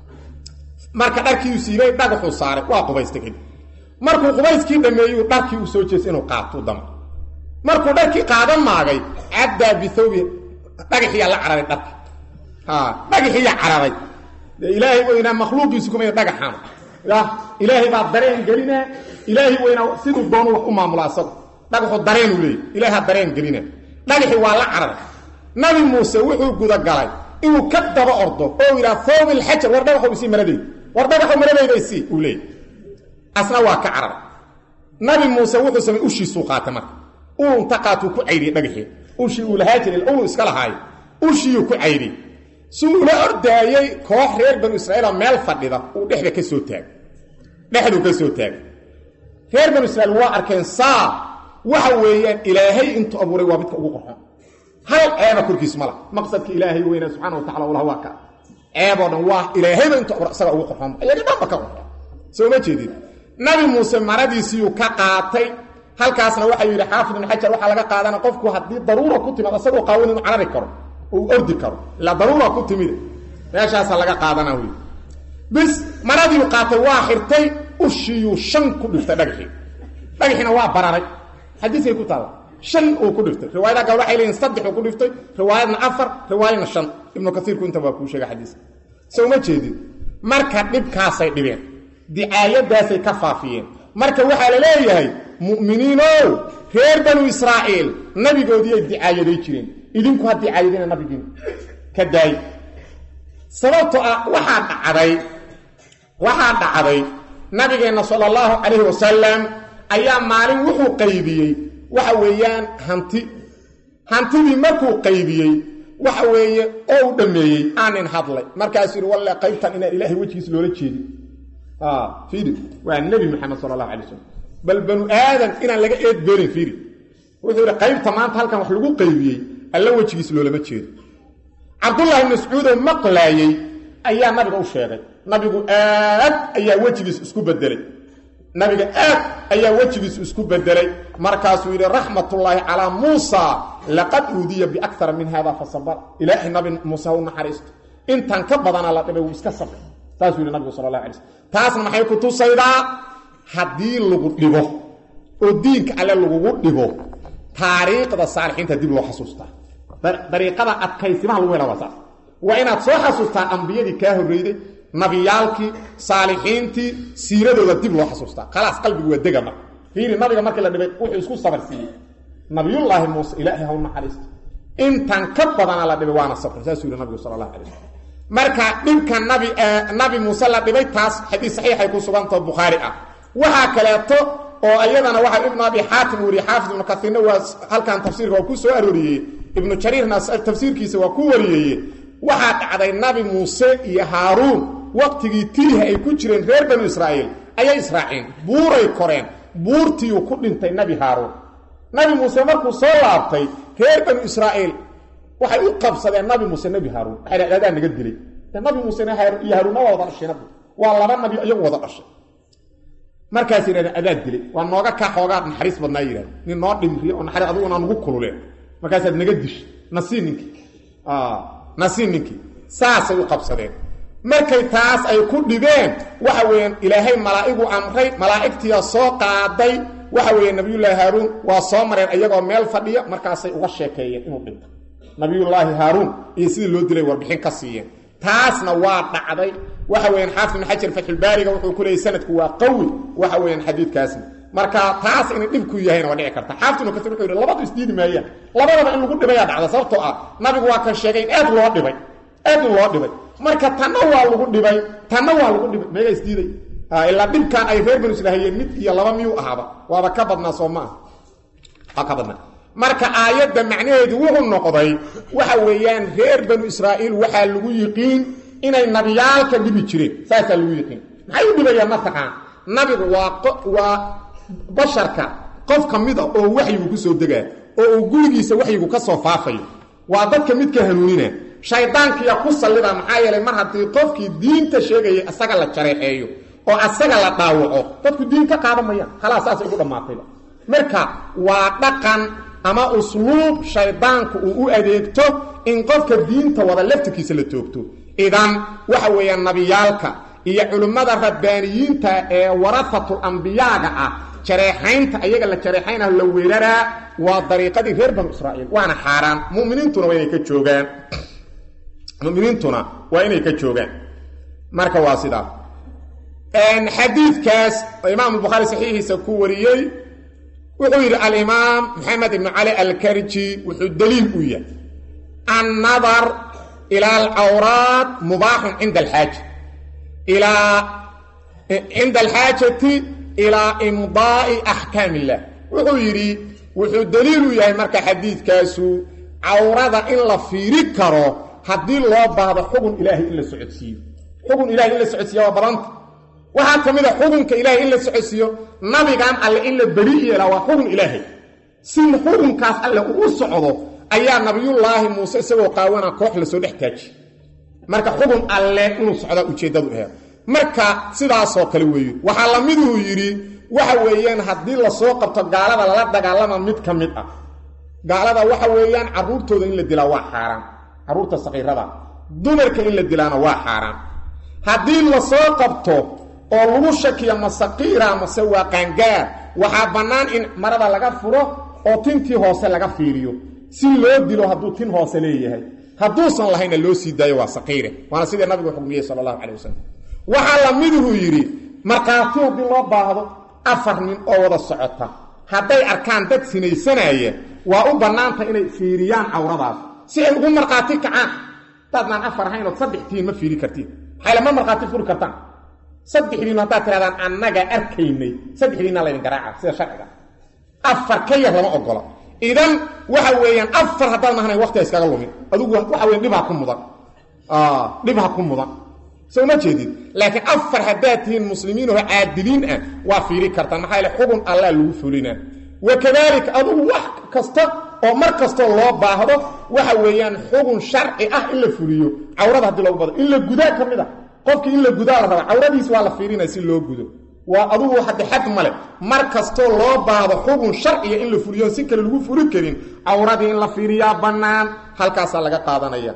marka dharkii uu siibay dhagaxuu saaray waa qubaysta kadib markuu qubayskii dhammeeyuu dharkii uu soo jeestay inuu qaato dama markuu dharkii qaadan maagay caddaa bithawbi dhagaxiyaa la cararay dharka ha dhagaxiyaa cararay ilaahay weynaa makhluuqiisu kuma dhagaxaan ya ilaahay baa dareen gelinaa ilaahay weynaa siduu doonu wax u maamula asagu dhagaxu dareen uu leeyahay ilaaha dareen gelinaa dhagaxi waa la cararay nabi muuse wuxuu guda galay inuu ka daba ordo oo yidhaa thawbi alxajar war dhagaxu isii maradayda war dhagaxu maradayda isii uu leeyahay asna waa ka cararay nabi muuse wuxuu samay ushiisuu qaatay marka uu inta qaatuu ku caydiyey dhagaxii ushii uu lahaa jiray uu iska lahaayo ushiiyuu ku caydiyey si uu la ordaayey koox reer banu israa'iila meel fadhida uu dhexda ka soo taagay dhexduu ka soo taagay reer banu israa'iil waa arkeen saa waxa weeyaan ilaahay intuu abuuray waa midka ugu qorxon hal ceeba korkiis ma laha maqsadka ilaahay weynaa subxaana wa tacala ulaha waa ka ceeboo dhan waa ilaahayba intuu abuuray isaga ugu qorxon iyaga dhanba ka qorxon soo ma jeedid nabi muuse maradiisiiyuu ka qaatay halkaasna waxa yidhi xaafid ibn xajar waxaa laga qaadana qofku haddii daruura ku timid asagoo qaawan inuu carari karo uu ordi karo ilaa daruura ku timid meeshaasaa laga qaadana wy bis maradiiu qaatay waa xirtay ushiyuu shan ku dhiftay dhagaxii dhagaxiina waa bararay xadiiskay ku taala shan uu ku dhiftay riwaayada gabal waxay leeyihin saddex uu ku dhiftay riwaayadna afar riwaayadna shan ibnu kasiirku inta waa kuu sheegay xadiiska soo ma jeedin marka dhibkaasay dhibeen dicaayadaasay ka faafiyeen marka waxaa la leeyahay mu'miniinow reer banu israa'iil nabigoodiyay dicaayaday jireen idinku ha dicaayadina nabigiin ka daay sababtoo ah waxaa dhacday waxaa dhacday nabigeenna sala allahu calayhi wasalam ayaa maalin wuxuu qaybiyey waxa weeyaan hanti hantidii markuu qaybiyey waxa weeye oo u dhammeeyey aanin hadlay markaasuu yidhi walle qaybtan inaan ilaahay wejigiis loola jeedin fiiri waa nebi maxamed sala allahu alay wasalam bal banu aadan inaan laga eedbeelin fiiri wuxuu yidhi qaybta maanta halkan wax lagu qaybiyey alla wejigiis loolama jeedo cabdullahi ibn mascuudoo maqlaayey ayaa nabiga u sheegay nabigu aad ayaa wejigiis isku bedelay nabiga aad ayaa wejigiis isku bedelay markaasuu yidhi raxmatullaahi calaa muusa laqad uudiya biakara min hada fasabar ilaahay nabi muuse ha u naxariisto intaan ka badanaa la dhibay wuu iska sabray taasuu yidhi nabigu sala allah alay slm taasna maxay ku tusaydaa haddii lagu dhibo oo diinka alle lagugu dhibo taariikhda saalixiinta dib loo xasuustaa dariiqada adkaysimaha lagu hela waa saas waa inaad soo xasuustaa ambiyadii kaa horreyday nabiyaalkii saalixiintii siiradooda dib loo xasuustaa khalaas qalbigu waa dega marka fiiri nabiga markii la dhibay wuxuu isku sabar siiyey nabiyullaahi muuse ilaahay ha u naxariisto intan ka badana la dhibay waana sabray saasuu yidhi nabigu sala allahu alay wasalam marka dhibka nabi nabi muuse la dhibay taas xadiis saxiixay ku sugantao bukhaari ah waxaa kaleeto oo ayadana waxa ibnu abi xaatim wariye xaafid ibnu kasiirna waa halkan tafsiirka waa ku soo arooriyey ibnu jariirna tafsiirkiisa waa ku wariyey waxaa dhacday nabi muuse iyo haaruun waqtigii tiiha ay ku jireen reer banu israa'iil ayay israaceen buuray koreen buurtiiuu ku dhintay nabi haaruun nabi muuse markuu soo laabtay reer banu israa'iil waxay u qabsadeen nabi muuse nabi haaruun waxay dhahdaan naga dilay nabi muuse iyo haaruunna waa wada dhashay nabi waa laba nabi iyagu wada dhashay markaas yidhahdeen adaad dilay waa nooga kaa xoogaa naxariis badnaa yidhahden nin noo dhimriyo oo naxariis adiguna nugu kululeen markaasaad naga dishay nasii ninkii nasii ninkii saasay u qabsadeen markay taas ay ku dhibeen waxa weeyaan ilaahay malaa'igu amray malaa'igtiya soo qaaday waxa weeye nabiyullaahi haaruun waa soo mareen iyagoo meel fadhiya markaasay uga sheekeeyeen inuu dhinto nabiyullaahi haaruun iyo sidii loo dilay warbixin ka siiyeen taasna waa dhacday waxa weeyaan xaafid ibn xajar fathul baariga wuxuu ku leeyahay sanadku waa qawi waxa weeyaan xadiidkaasna marka taas in dib ku yahay waa dhici karta xaafiduna ka wuxuu yiri labadu isdiidi maayaan labadaba in lagu dhibay dhacda sababtoo ah nabigu waa ka sheegay in aad loo dhibay aad loo dhibay marka tanna waa lagu dhibay tanna waa lagu dhibay meega isdiiday ah ila dhibkan ay reer banu israa'iil mid iyo laba miyuu ahaaba waaba ka badnaa Soomaa waa ka badnaa marka aayada macnaheedu wuxuu noqday waxa weeyaan reer banu israa'iil waxa lagu yiqiin inay nabiyaalka dhibi jireen saasa lagu yiqiin maxay u dhibayaan markaa nabigu waa waa basharka qof kamid ah oo waxyigu ku soo degaa oo uu gurigiisa waxyigu ka soo faafayo waa dadka mid ka hanuunina shaydaanka ya ku sallida maxaa yeelay mar haddii qofkii diinta sheegay asaga la jareexeeyo oo asaga la dhaawaco dadku diin ka qaadamaya khalaas saas ugu dhamaatay marka waa dhaqan ama usluub shaydaanku uu u adeegto in qofka diinta wada laftikiisa la toogto idan waxa weeyaan nabiyaalka iyo culimada rabbaaniyiinta ee warafatul anbiyaaga ah jareexaynta ayaga la jareexaynayo la weeraraa waa dariiqadii reer banu israa'iil waana xaaraan muuminiintuna waa inay ka joogaan muuminiintuna waa inay ka joogaan marka waa sidaa een xadiidkaas imaam al-bukhari saxiixiisa ku wariyay wuxuu yiri al-imaam Muhammad ibn Ali al-Karji wuxuu daliil u yahay an-nadar ila al-awrat mubah 'inda al-hajj ila 'inda al-hajati ila imda'i ahkam Allah wuxuu yiri wuxuu daliil u yahay marka xadiidkaasu awrada in la fiiri karo hadii loo baahdo xugun ilaahi in la socodsiyo xugun ilaahi in la socodsiyo waa balanta waxa kamid ah xukunka ilaahi in la socodsiyo nabigan alle in la bariyo la waa xugun ilaahi si xukunkaas alle uu socdo ayaa nabiyullaahi muuse isagoo qaawana koox la soo dhextaaji marka xugun alle inuu socdo ujeedadu ah marka sidaas oo kale weeyo waxa la mid uu yiri waxa weeyaan hadii la soo qabto gaalada la dagaalama mid kamid ah gaalada waxa weeyaan caruurtooda in la dilaa waa xaraan caruurta saqiirada dumarka in la dilaana waa xaraan hadii la soo qabto oo lagu shakiyo masaqiira mase waa qaangaar waxa banaan in marada laga furo oo tintii hoose laga fiiriyo si loo dilo haduu tin hoose leeyahay haduusan lahayna loo sii daayo waa saqiire waana sida nabigu xukmiyay sallallahu alayhi wasallam waxa la miduhu yiri markaati hadii loo baahdo afar nin oo wada socota haday arkaan dad sinaysanaya waa u banaanta inay fiiriyaan awradaas si ay ugu marqaati kacaan dadnan afar hayn oo saddex tiin ma fiiri kartiin xayla ma marqaati furi kartaan saddexdiin hadda tiraadaan annaga arkaynay saddexdiina la idin garaaca sida sharciga afar ka yar lama ogola idan waxa weeyaan afar haddaan nahnay waqti iskaga lumin adigu waxa weeyaan dhibaa ku mudan ah dhibaa ku mudan soo ma jeedid laakiin afar hadaatiin muslimiin oo caadiliin ah waa fiiri kartaan maxay la xugun Allah lagu fulina wakadalik adigu wax kasta oo mar kasta loo baahdo waxa weeyaan xugun sharci ah in la fuliyo awrada hadii loo baado in la gudaa kamid ah qofkii in la gudaa la raba awradiis waa la fiirinaa si loo gudo waa adigu hadda xad male mar kasto loo baahdo xugun sharci in la fuliyo si kale lagu furi karin awradii in la fiiriyaa banaan halkaas laga qaadanaya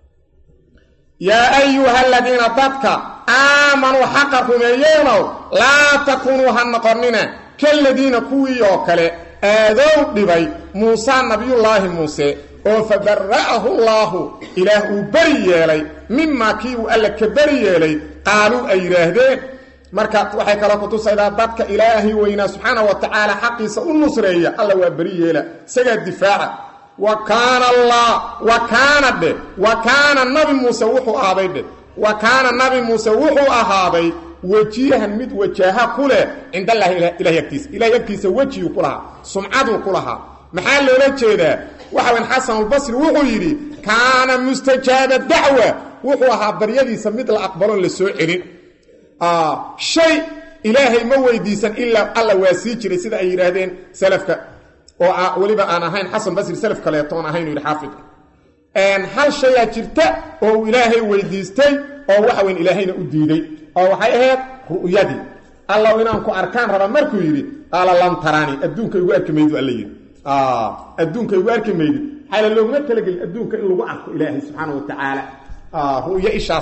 ya ayyuha alladina tadka amanu haqqakum ayyuna la takunu hanqarnina kalladina kuwiyo kale aadaw dhibay Musa nabiyullaahi Muuse oo fabarra'ahu Allah ilaahu bariyelay mimma kiu alla kabariyelay qaalu ay yiraahdeen marka waxay kala ku tusaydaa dadka ilaahi weyna subhanahu wa ta'ala xaqiisa u nusreeya alla waa bariyela saga difaaca wa kana Allah wa kana de wa kana nabi Muuse wuxuu ahaaday wa kana nabi Muuse wuxuu ahaaday wajihan mid wajaha kule inda Allah ilaahi yaktis ilaahi yaktis wajihu kulaha sumcadu kulaha maxaa loola jeedaa waxa weyn Xasan al-Basri wuxuu yiri kana mustajaba da'wa wuxuu ahaa baryadiisa mid la aqbalo la soo celin ah shay ilaahay ma weydiisan illa alla waasi jiray sida ay yiraahdeen salafka oo waliba aan ahayn Xasan Basri salaf kale toon ahayn uu xaafid een hal shay jirta oo ilaahay weydiistay oo waxa weyn ilaahayna u diiday oo waxay ahayd ru'yadii Allah inaan ku arkaan raba markuu yiri qala lam tarani adduunka igu arkamaydu alla yiri ah adduunka igu arkamaydu xayla looguma talagal adduunka in lagu arko ilaahay subhanahu wa ta'ala ah ru'ya ishaas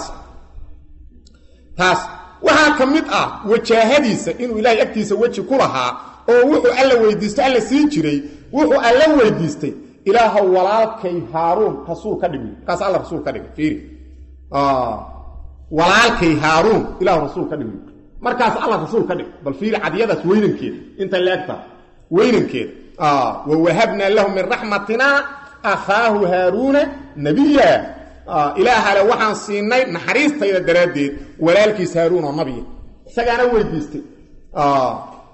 taas waxa kamid ah wajahadiisa inuu ilaahay agtiisa waji ku lahaa oo wuxuu alla weydiistay alla sii jiray wuxuu alla weydiistay ilaaha walaalkay Haaruun rasuul ka dhigay kaas alla rasuul ka dhigay fiiri ah walaalkay Haaruun ilaaha rasuul ka dhigay markaas allah rasuul ka dhig bal fiiri cadiyadaas weynankeeda inta laagta weynankeeda ah wa wahabna lahu min rahmatina akhaahu haaruna nabiyya ah ilaaha la waxaan siinay naxariistayda daraadeed walaalkiis haaruun oo nabiy isagaana weydiistay ah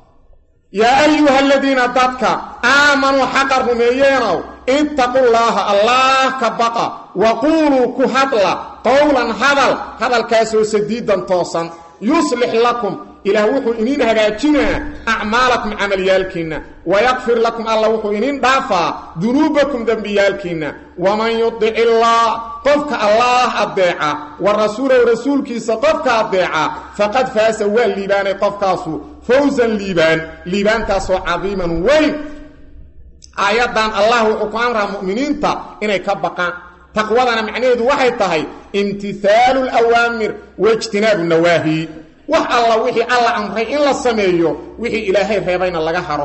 ya ayyuha alladina dadka aamanu haqqan meeyeenaw ittaqullaha allah ka baqa wa qulu ku hadla qawlan hadal hadalkaasoo sadiidan toosan yuslih lakum إله وحو إنين هجاجنا أعمالكم عمليالكنا ويغفر لكم الله وحو إنين دافع ذنوبكم ذنبيالكنا ومن يطع الله قفك الله أبداعا والرسول ورسولك سقفك أبداعا فقد فاس والليبان قفكاسو فوزا ليبان ليبان كاسو عظيما وين آياتان الله وحكوان رأى مؤمنين تا إنه كبقا تقوضنا معنيه دو واحد تهي امتثال الأوامر واجتناب النواهي wax alla wixii alla amray in la sameeyo wixii ilaahay reebayna laga haro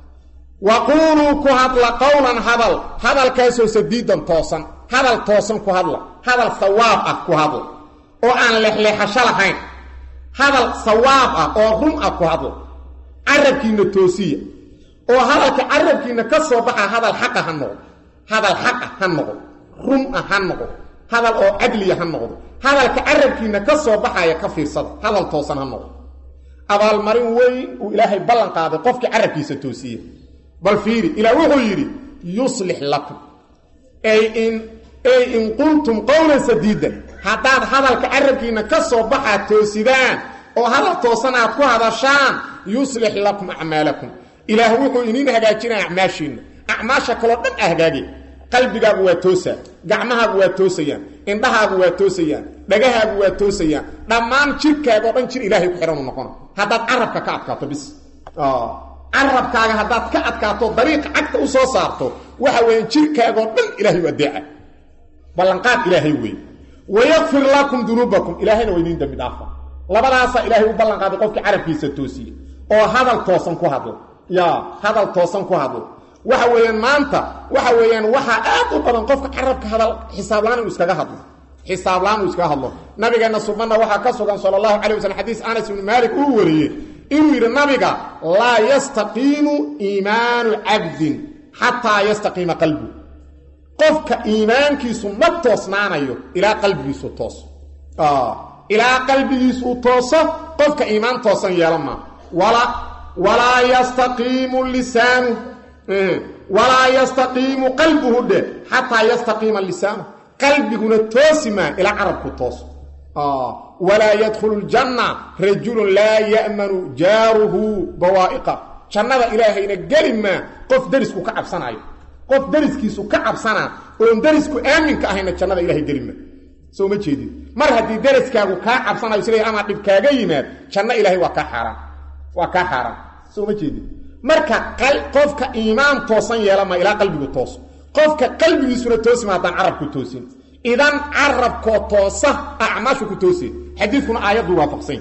wa qulu ku hadla qawlan hadal hadal kaasoo sadiidan toosan hadal toosan ku hadla hadal sawaab ah ku hadla oo aan leexleexasho lahayn hadal sawaab ah oo run ah ku hadla arabkiina toosiya oo hadalka arabkiina ka soo baxa hadal xaq ah noqdo hadal xaq ah noqdo run ah noqdo hadal oo adli ah noqdo hadalka arabkiina ka soo baxaya ka fiirsada hadal toosan ha noqdo abaal marin weyn uu ilaahay ballan qaaday qofkii arabkiisa toosiye bal fiiri ilaa wuxuu yiri yuslih lakum ay in ay in qultum qawlan sadiidan hadaad hadalka arabkiina ka soo baxa toosidaan oo hadal toosan aad ku hadashaan yuslih lakum a'maalakum ilaahu wuxuu iniin hagaajinaa a'maashiina a'maasha kala dhan ahgaagi qalbigaagu waa toosa gacmahaagu waa toosayaan indhahaagu waa toosayaan dhagahaagu waa toosayaan dhammaan jirkaaga oo dhan jir ilaahay ku xiran noqon hadaad arabka ka adkaato bis ah arabkaaga hadaad ka adkaato dariiq cagta u soo saarto waxa weeyaan jirkaaga oo dhan ilaahay waa deeca ballanqaad ilaahay weey wayaghfir lakum dhunubakum ilaahayna weydiin dambi dhaafa labadaas ilaahay u ballanqaaday qofkii arabkiisa toosiye oo hadal toosan ku hadlo ya hadal toosan ku hadlo waxa weeyaan maanta waxa weeyaan waxa aad u badan qofka carabka hadal xisaab laan uu iskaga hadlo xisaab laan uu iskaga hadlo nabigeena subhanahu waxa ka sugan sallallahu alayhi wasallam hadith Anas ibn Malik uu wariyay inuu yiri nabiga la yastaqimu iimaanu 'abdin hatta yastaqima qalbu qofka iimaankiisu ma toosnaanayo ila qalbigiisu toos ah ila qalbigiisu tooso qofka iimaan toosan yeelama wala wala yastaqimu lisanu ولا يستقيم قلبه ده حتى يستقيم اللسان قلبه توسما الى عربك توس اه ولا يدخل الجنه رجل لا يأمن جاره بوائقه جنة الهينا قلما قف درسك كعبسناي قف درسكيسو كعبسنا اون درسكو امن كاهينا جنة الهي قلما سو ما جيدي مر هدي درسكاغو كعبسناي سيده اما دبكاغا يماد جنة الهي وا كحرام وا كحرام سو ما جيدي marka qofka iimaan toosan yeelama ila qalbigu toos qofka qalbigiisu toosin ma tan arabku toosin idan arabku toosa a'maashu ku toosin xadiiskuna aayadu waafaqsan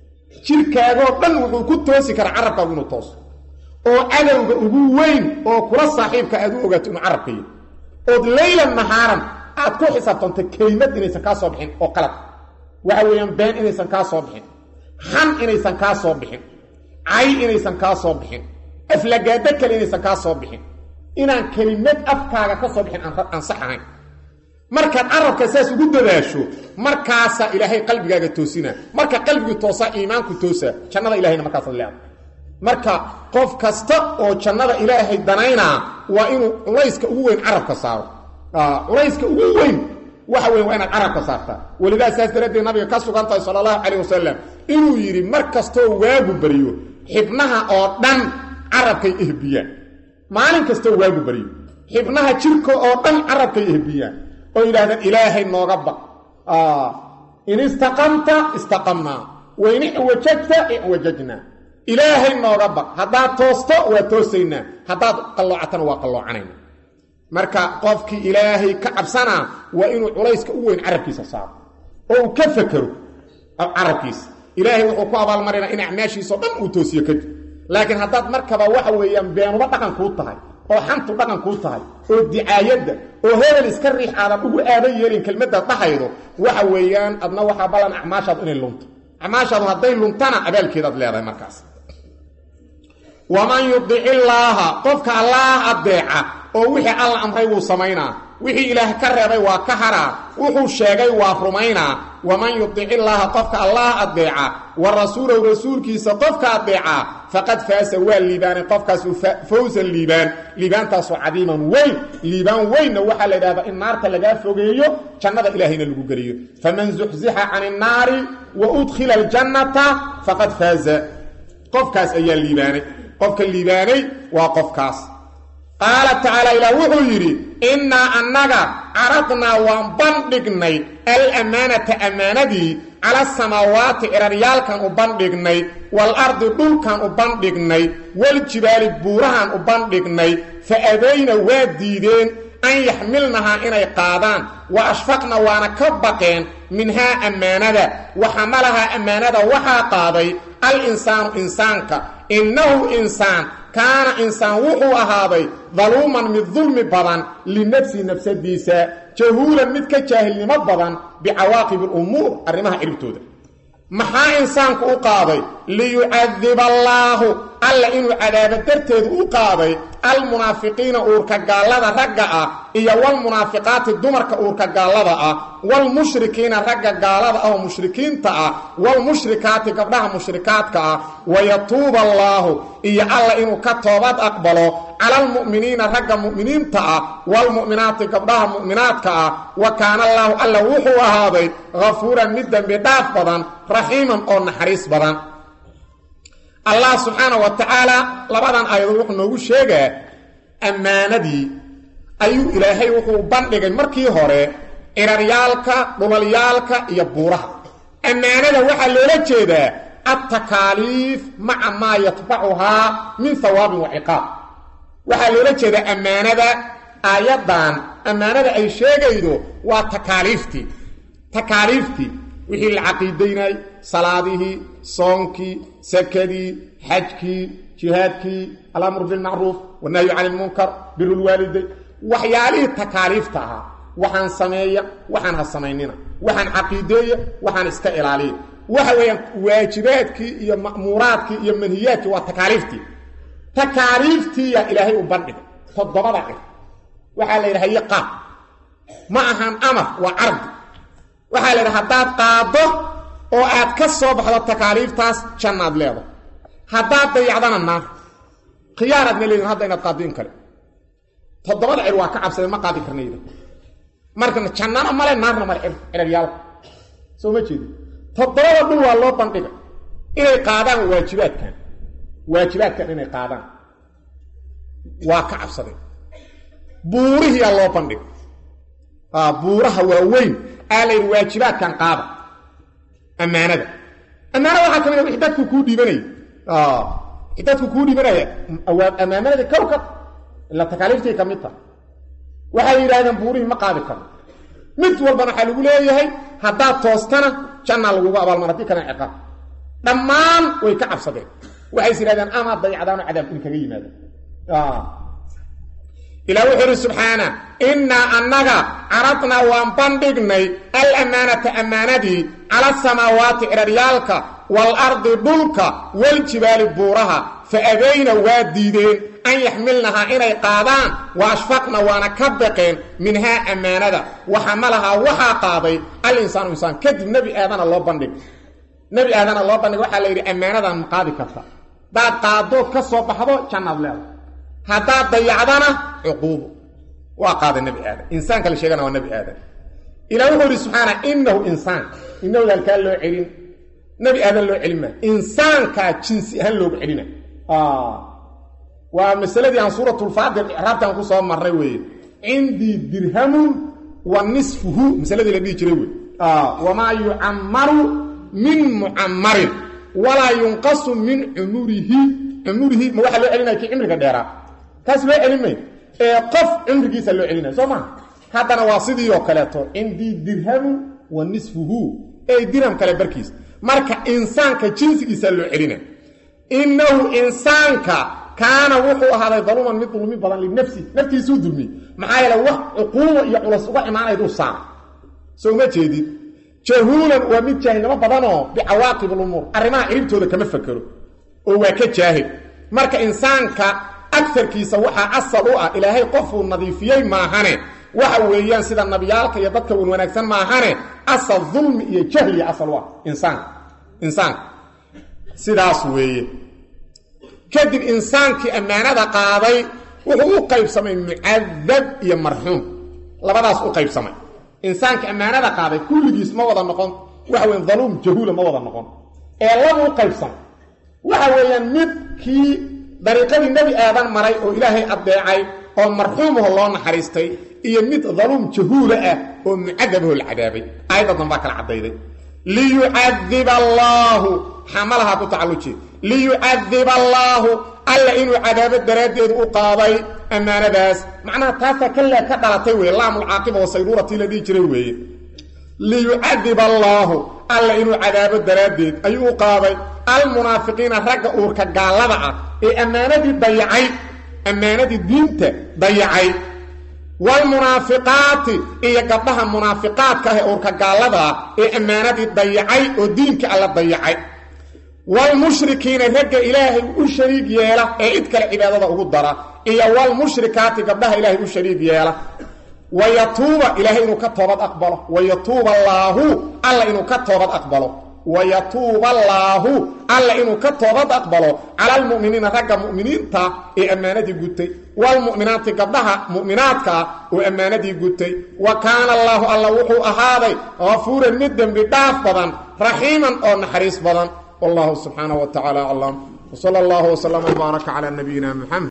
jirkaaga dhan wuxuu ku toosi kara arabkaagu inuu toos oo adawga ugu weyn oo kula saaxiibka aad u ogaato inuu arabkay oo leeylan nahaaran aad ku xisaabtanta kelimad inaysan ka soo bixin oo qalad waxa weeyaan been inaysan ka soo bixin han inaysan ka soo bixin ay inaysan ka soo bixin aflagaada kale inaysan ka soo bixin inaan kelimad afkaaga ka soo bixin aan sax ahayn marka arabka saas ugu dadaasho markaas ilaahay qalbigaaga toosina marka qalbigu toosa iimaanku toosa jannada ilaahayna markaas leeyahay marka qof kasta oo jannada ilaahay danayna waa inuu culayska ugu weyn arabka saaro ah culayska ugu weyn waxa weyn waa inaad arabka saarta walidaa saas daraadeed nabiga ka sugantahay sallallahu alayhi wasallam inuu yiri markasto waagu bariyo xibnaha oo dhan arabkay ihbiyaan maalin kasta waagu bariyo xibnaha jirka oo dhan arabkay ihbiyaan oo ilaahay ilaahay nooga baq ah in istaqamta istaqamna wa in wajadta wajadna ilaahay nooga baq hadaa toosto waa toosayna hadaa qalloocatana waa qalloocanayna marka qofkii ilaahay ka cabsana waa inuu culayska u weyn arabkiisa saaro oo ka fakaro arabkiisa ilaahay wuxuu ku abaal marina in acmaashiisa dhan uu toosiyo kadib laakiin hadaad markaba waxa weeyaan beenuba dhaqan ku tahay oo xantu dhaqan ku tahay oo dicaayada oo hebel iska riix aadan ugu aadan yeelin kelmadda dhahaydo waxa weeyaan adna waxa balan acmaashaad inay lunto acmaashaadu hadday luntana abaalkeedaad leedahay markaas waman yudici illaaha qofka allaah adeeca oo wixii alla amray wuu samaynaa wixii ilaah ka reebay waa ka haraa wuxuu sheegay waa rumaynaa waman yudici illaaha qofka allaah adeeca wa rasuulahu rasuulkiisa qofka adeeca faqad faasa waa liibaanay qofkaasu fawsan liibaan liibaantaasoo cadiiman weyn liibaan weynna waxaa la yidhahdaa in naarta lagaa fogeeyo jannada ilaahayna lagu geliyo faman zuxzixa cani innaari wa udkhila aljannata faqad faaza qofkaas ayaa liibaanay qofka liibaanay waa qofkaas qaala tacaala ilaah wuxuu yidhi innaa annaga caradnaa waan bandhignay alamaanata ammaanadii cala asamaawaati ciraryaalkan u bandhignay waalardi dhulkan u bandhignay waljibaali buurahan u bandhignay fa abayna waa diideen an yaxmilnahaa inay qaadaan wa ashfaqna waana ka baqeen minhaa ammaanada waxamalahaa ammaanada waxaa qaaday al insaanu insaanka innahu insaan kaana insaan wuxuu ahaaday daluuman mid dulmi badan linafsihi nafsadiisa jahuulan mid ka jaahilnimo badan bicawaaqib alumuur arrimaha ciribtooda maxaa insaanku u qaaday liyucadiba allaahu alla inuu cadaabo darteedu u qaaday almunaafiqiina uurka gaallada ragga ah iyo walmunaafiqaati dumarka uurka gaallada ah walmushrikiina ragga gaalada ah oo mushrikiinta ah walmushrikaati gabdhaha mushrikaadka ah wayatuuba allaahu iyo alla inuu ka toobad aqbalo cala almu'miniina ragga mu'miniinta ah walmu'minaati gabdhaha mu'minaadka ah wa kaana allaahu alla wuxuu ahaaday hafuuran mid dembi dhaaf badan raxiiman oo naxariis badan allah subxaanahu wa tacaala labadan aayadood wuxuu noogu sheegaa ammaanadii ayuu ilaahay wuxuu bandhigay markii hore ciraryaalka dhulalyaalka iyo buuraha ammaanada waxaa loola jeedaa altakaaliif maca maa yatbacuhaa min hawaabin wa ciqaab waxaa loola jeedaa ammaanada aayaddan ammaanada ay sheegaydo waa takaaliiftii takaaliiftii wixii la caqiidaynay salaadihii soonkii sakadii xajkii jihaadkii alamru bilmacruuf wanahyu cani lmunkar biru lwaalidayn waxyaalihii takaaliifta ahaa waxaan sameeya waxaan ha samaynina waxaan caqiideeya waxaan iska ilaaliya waxa weeyaan waajibaadkii iyo ma'muuraadkii iyo manhiyaadkii waa takaaliiftii takaaliiftiiyaa ilaahay u bandhigay toddobada cir waxaa la yidhaha yiqaab ma ahan amar waa cardi waxaa la yidhaha haddaad qaado oo aad ka soo baxdo takaaliiftaas jannaad leedahay haddaad dayacdana naar khiyaaraadna leedin hadda inaad qaado in kale toddobada cir waa ka cabsadeen ma qaadi karnayda markana jannana male naarna male ciraryaalka soo ma jeedi toddobada dhul waa loo bandhigay inay qaadaan waajibaadkan waajibaadkan inay qaadaan waa ka cabsadeen buurihiyaa loo bandhigay buuraha waaweyn aa la yidhi waajibaadkan qaada ammaanada ammaanada waxaa ka mid a wixii dadku kuu dhiibanaya wixii dadku kuu dhiibanaya ammaanada kowkad ila takaaliiftii ka mid tahay waxay yidhahdeen buurihii ma qaadi karo mid walbana waxaa lagu leeyahay haddaad toostana jannaa lagugu abaalmar haddii kalena ciqaab dhammaan way ka cabsadeen waxay is yidhahdeen amaad dayacdaano cadaab in kaga yimaada إلى وحر سبحانه إنا أننا عرضنا وانبندقني الأمانة أماندي على السماوات إرريالك والأرض بلك والجبال بورها فأبين واديدين أن يحملنها إلى قادان وأشفقنا ونكبقين منها أمانة وحملها وحا قاضي الإنسان إنسان كذب نبي آذان الله بندق نبي آذان الله بندق وحا ليري أمانة مقاضي كفتا بعد قادو كسو بحضو كان الله هذا ضيعنا عقوبه وقاد النبي آدم إنسان كل شيء هو النبي آدم إلى وحده سبحانه إنه إنسان إنه كان له علم نبي آدم له علم إنسان كجنس هل له علم آه ومثلا دي عن سورة الفاتحة الإعراب تنقول صواب مرة عندي درهم ونصفه مثلا دي اللي يجري آه وما يعمر من معمر ولا ينقص من عمره عمره ما واحد له علم كي عمرك ديرا كاس له علم قف عمركيسا له علم سوما هذا نواصدي وكلاته عندي درهم ونصفه اي درهم كلا بركيس marka insaanka jinsigiisa loo celina innahu insaanka kaana wuxuu ahaaday daluman mid dulmi badan li nafsi naftiisu dulmi maxaa yeelay wax uquumo iyo culas uga imaanaydu saar soo ma jeedid jahuulan waa mid jaahilnimo badanoo bicawaaqib lumuur arrimaha ciribtooda kama fakero oo waa ka jaahil marka insaanka agarkiisa waxaa asal u ah ilaahay qofuu nadiifiyey maahane waxa weeyaan sida nabiyaalka iyo dadka wan wanaagsan maahane asal dulmi iyo jahli asal u ah insaan insaan sidaas weeye kadib insaankii ammaanada qaaday wuxuu u qaybsamay mucadab iyo marxuum labadaas u qaybsamay insaankii ammaanada qaaday kulligiis ma wada noqon waxa weeyaan daluum jahuula ma wada noqon ee laba u qaybsamay waxa weeyaan midkii dariiqadii nebi aadan maray oo ilaahay addeecay oo marxuumaho loo naxariistay iyo mid daluum jahuula ah oo mucadabaho la cadaabay aayaddan baa kala caddayday liyucadiba allaahu xamalaha ku tacalluji liyucadiba allaahu alla inuu cadaabo daraaddeedu u qaaday ammaanadaas macnaha taasaa kalaa ka dhalatay weye laamulcaaqiba oo sayruuratii la dhihi jiray weeye liyucadiba allaahu alla inuu cadaabo daraaddeed ayuu u qaaday almunaafiqiina ragga uurka gaallada ah ee ammaanadii dayacay ammaanadii diinta dayacay waalmunaafiqaati iyo gabdhaha munaafiqaadka ah ee uurka gaallada ah ee ammaanadii dayacay oo diinka alla dayacay waalmushrikiina ragga ilaahay u shariig yeela ee cid kale cibaadada ugu dara iyo waalmushrikaati gabdhaha ilaahay u shariig yeela wayatuuba ilaahay inuu ka toobad aqbalo wayatuuba allaahu alla inuu ka toobad aqbalo wayatuuba allaahu alla inuu ka toobad aqbalo cala almu'miniina ragga mu'miniinta ee ammaanadii gutay waalmu'minaati gabdhaha mu'minaadka oo ammaanadii gutay wa kaana allaahu alla wuxuu ahaaday hafuuran mid dembi dhaaf badan raxiiman oo naxariis badan والله سبحانه وتعالى أعلم وصلى الله وسلم وبارك على نبينا محمد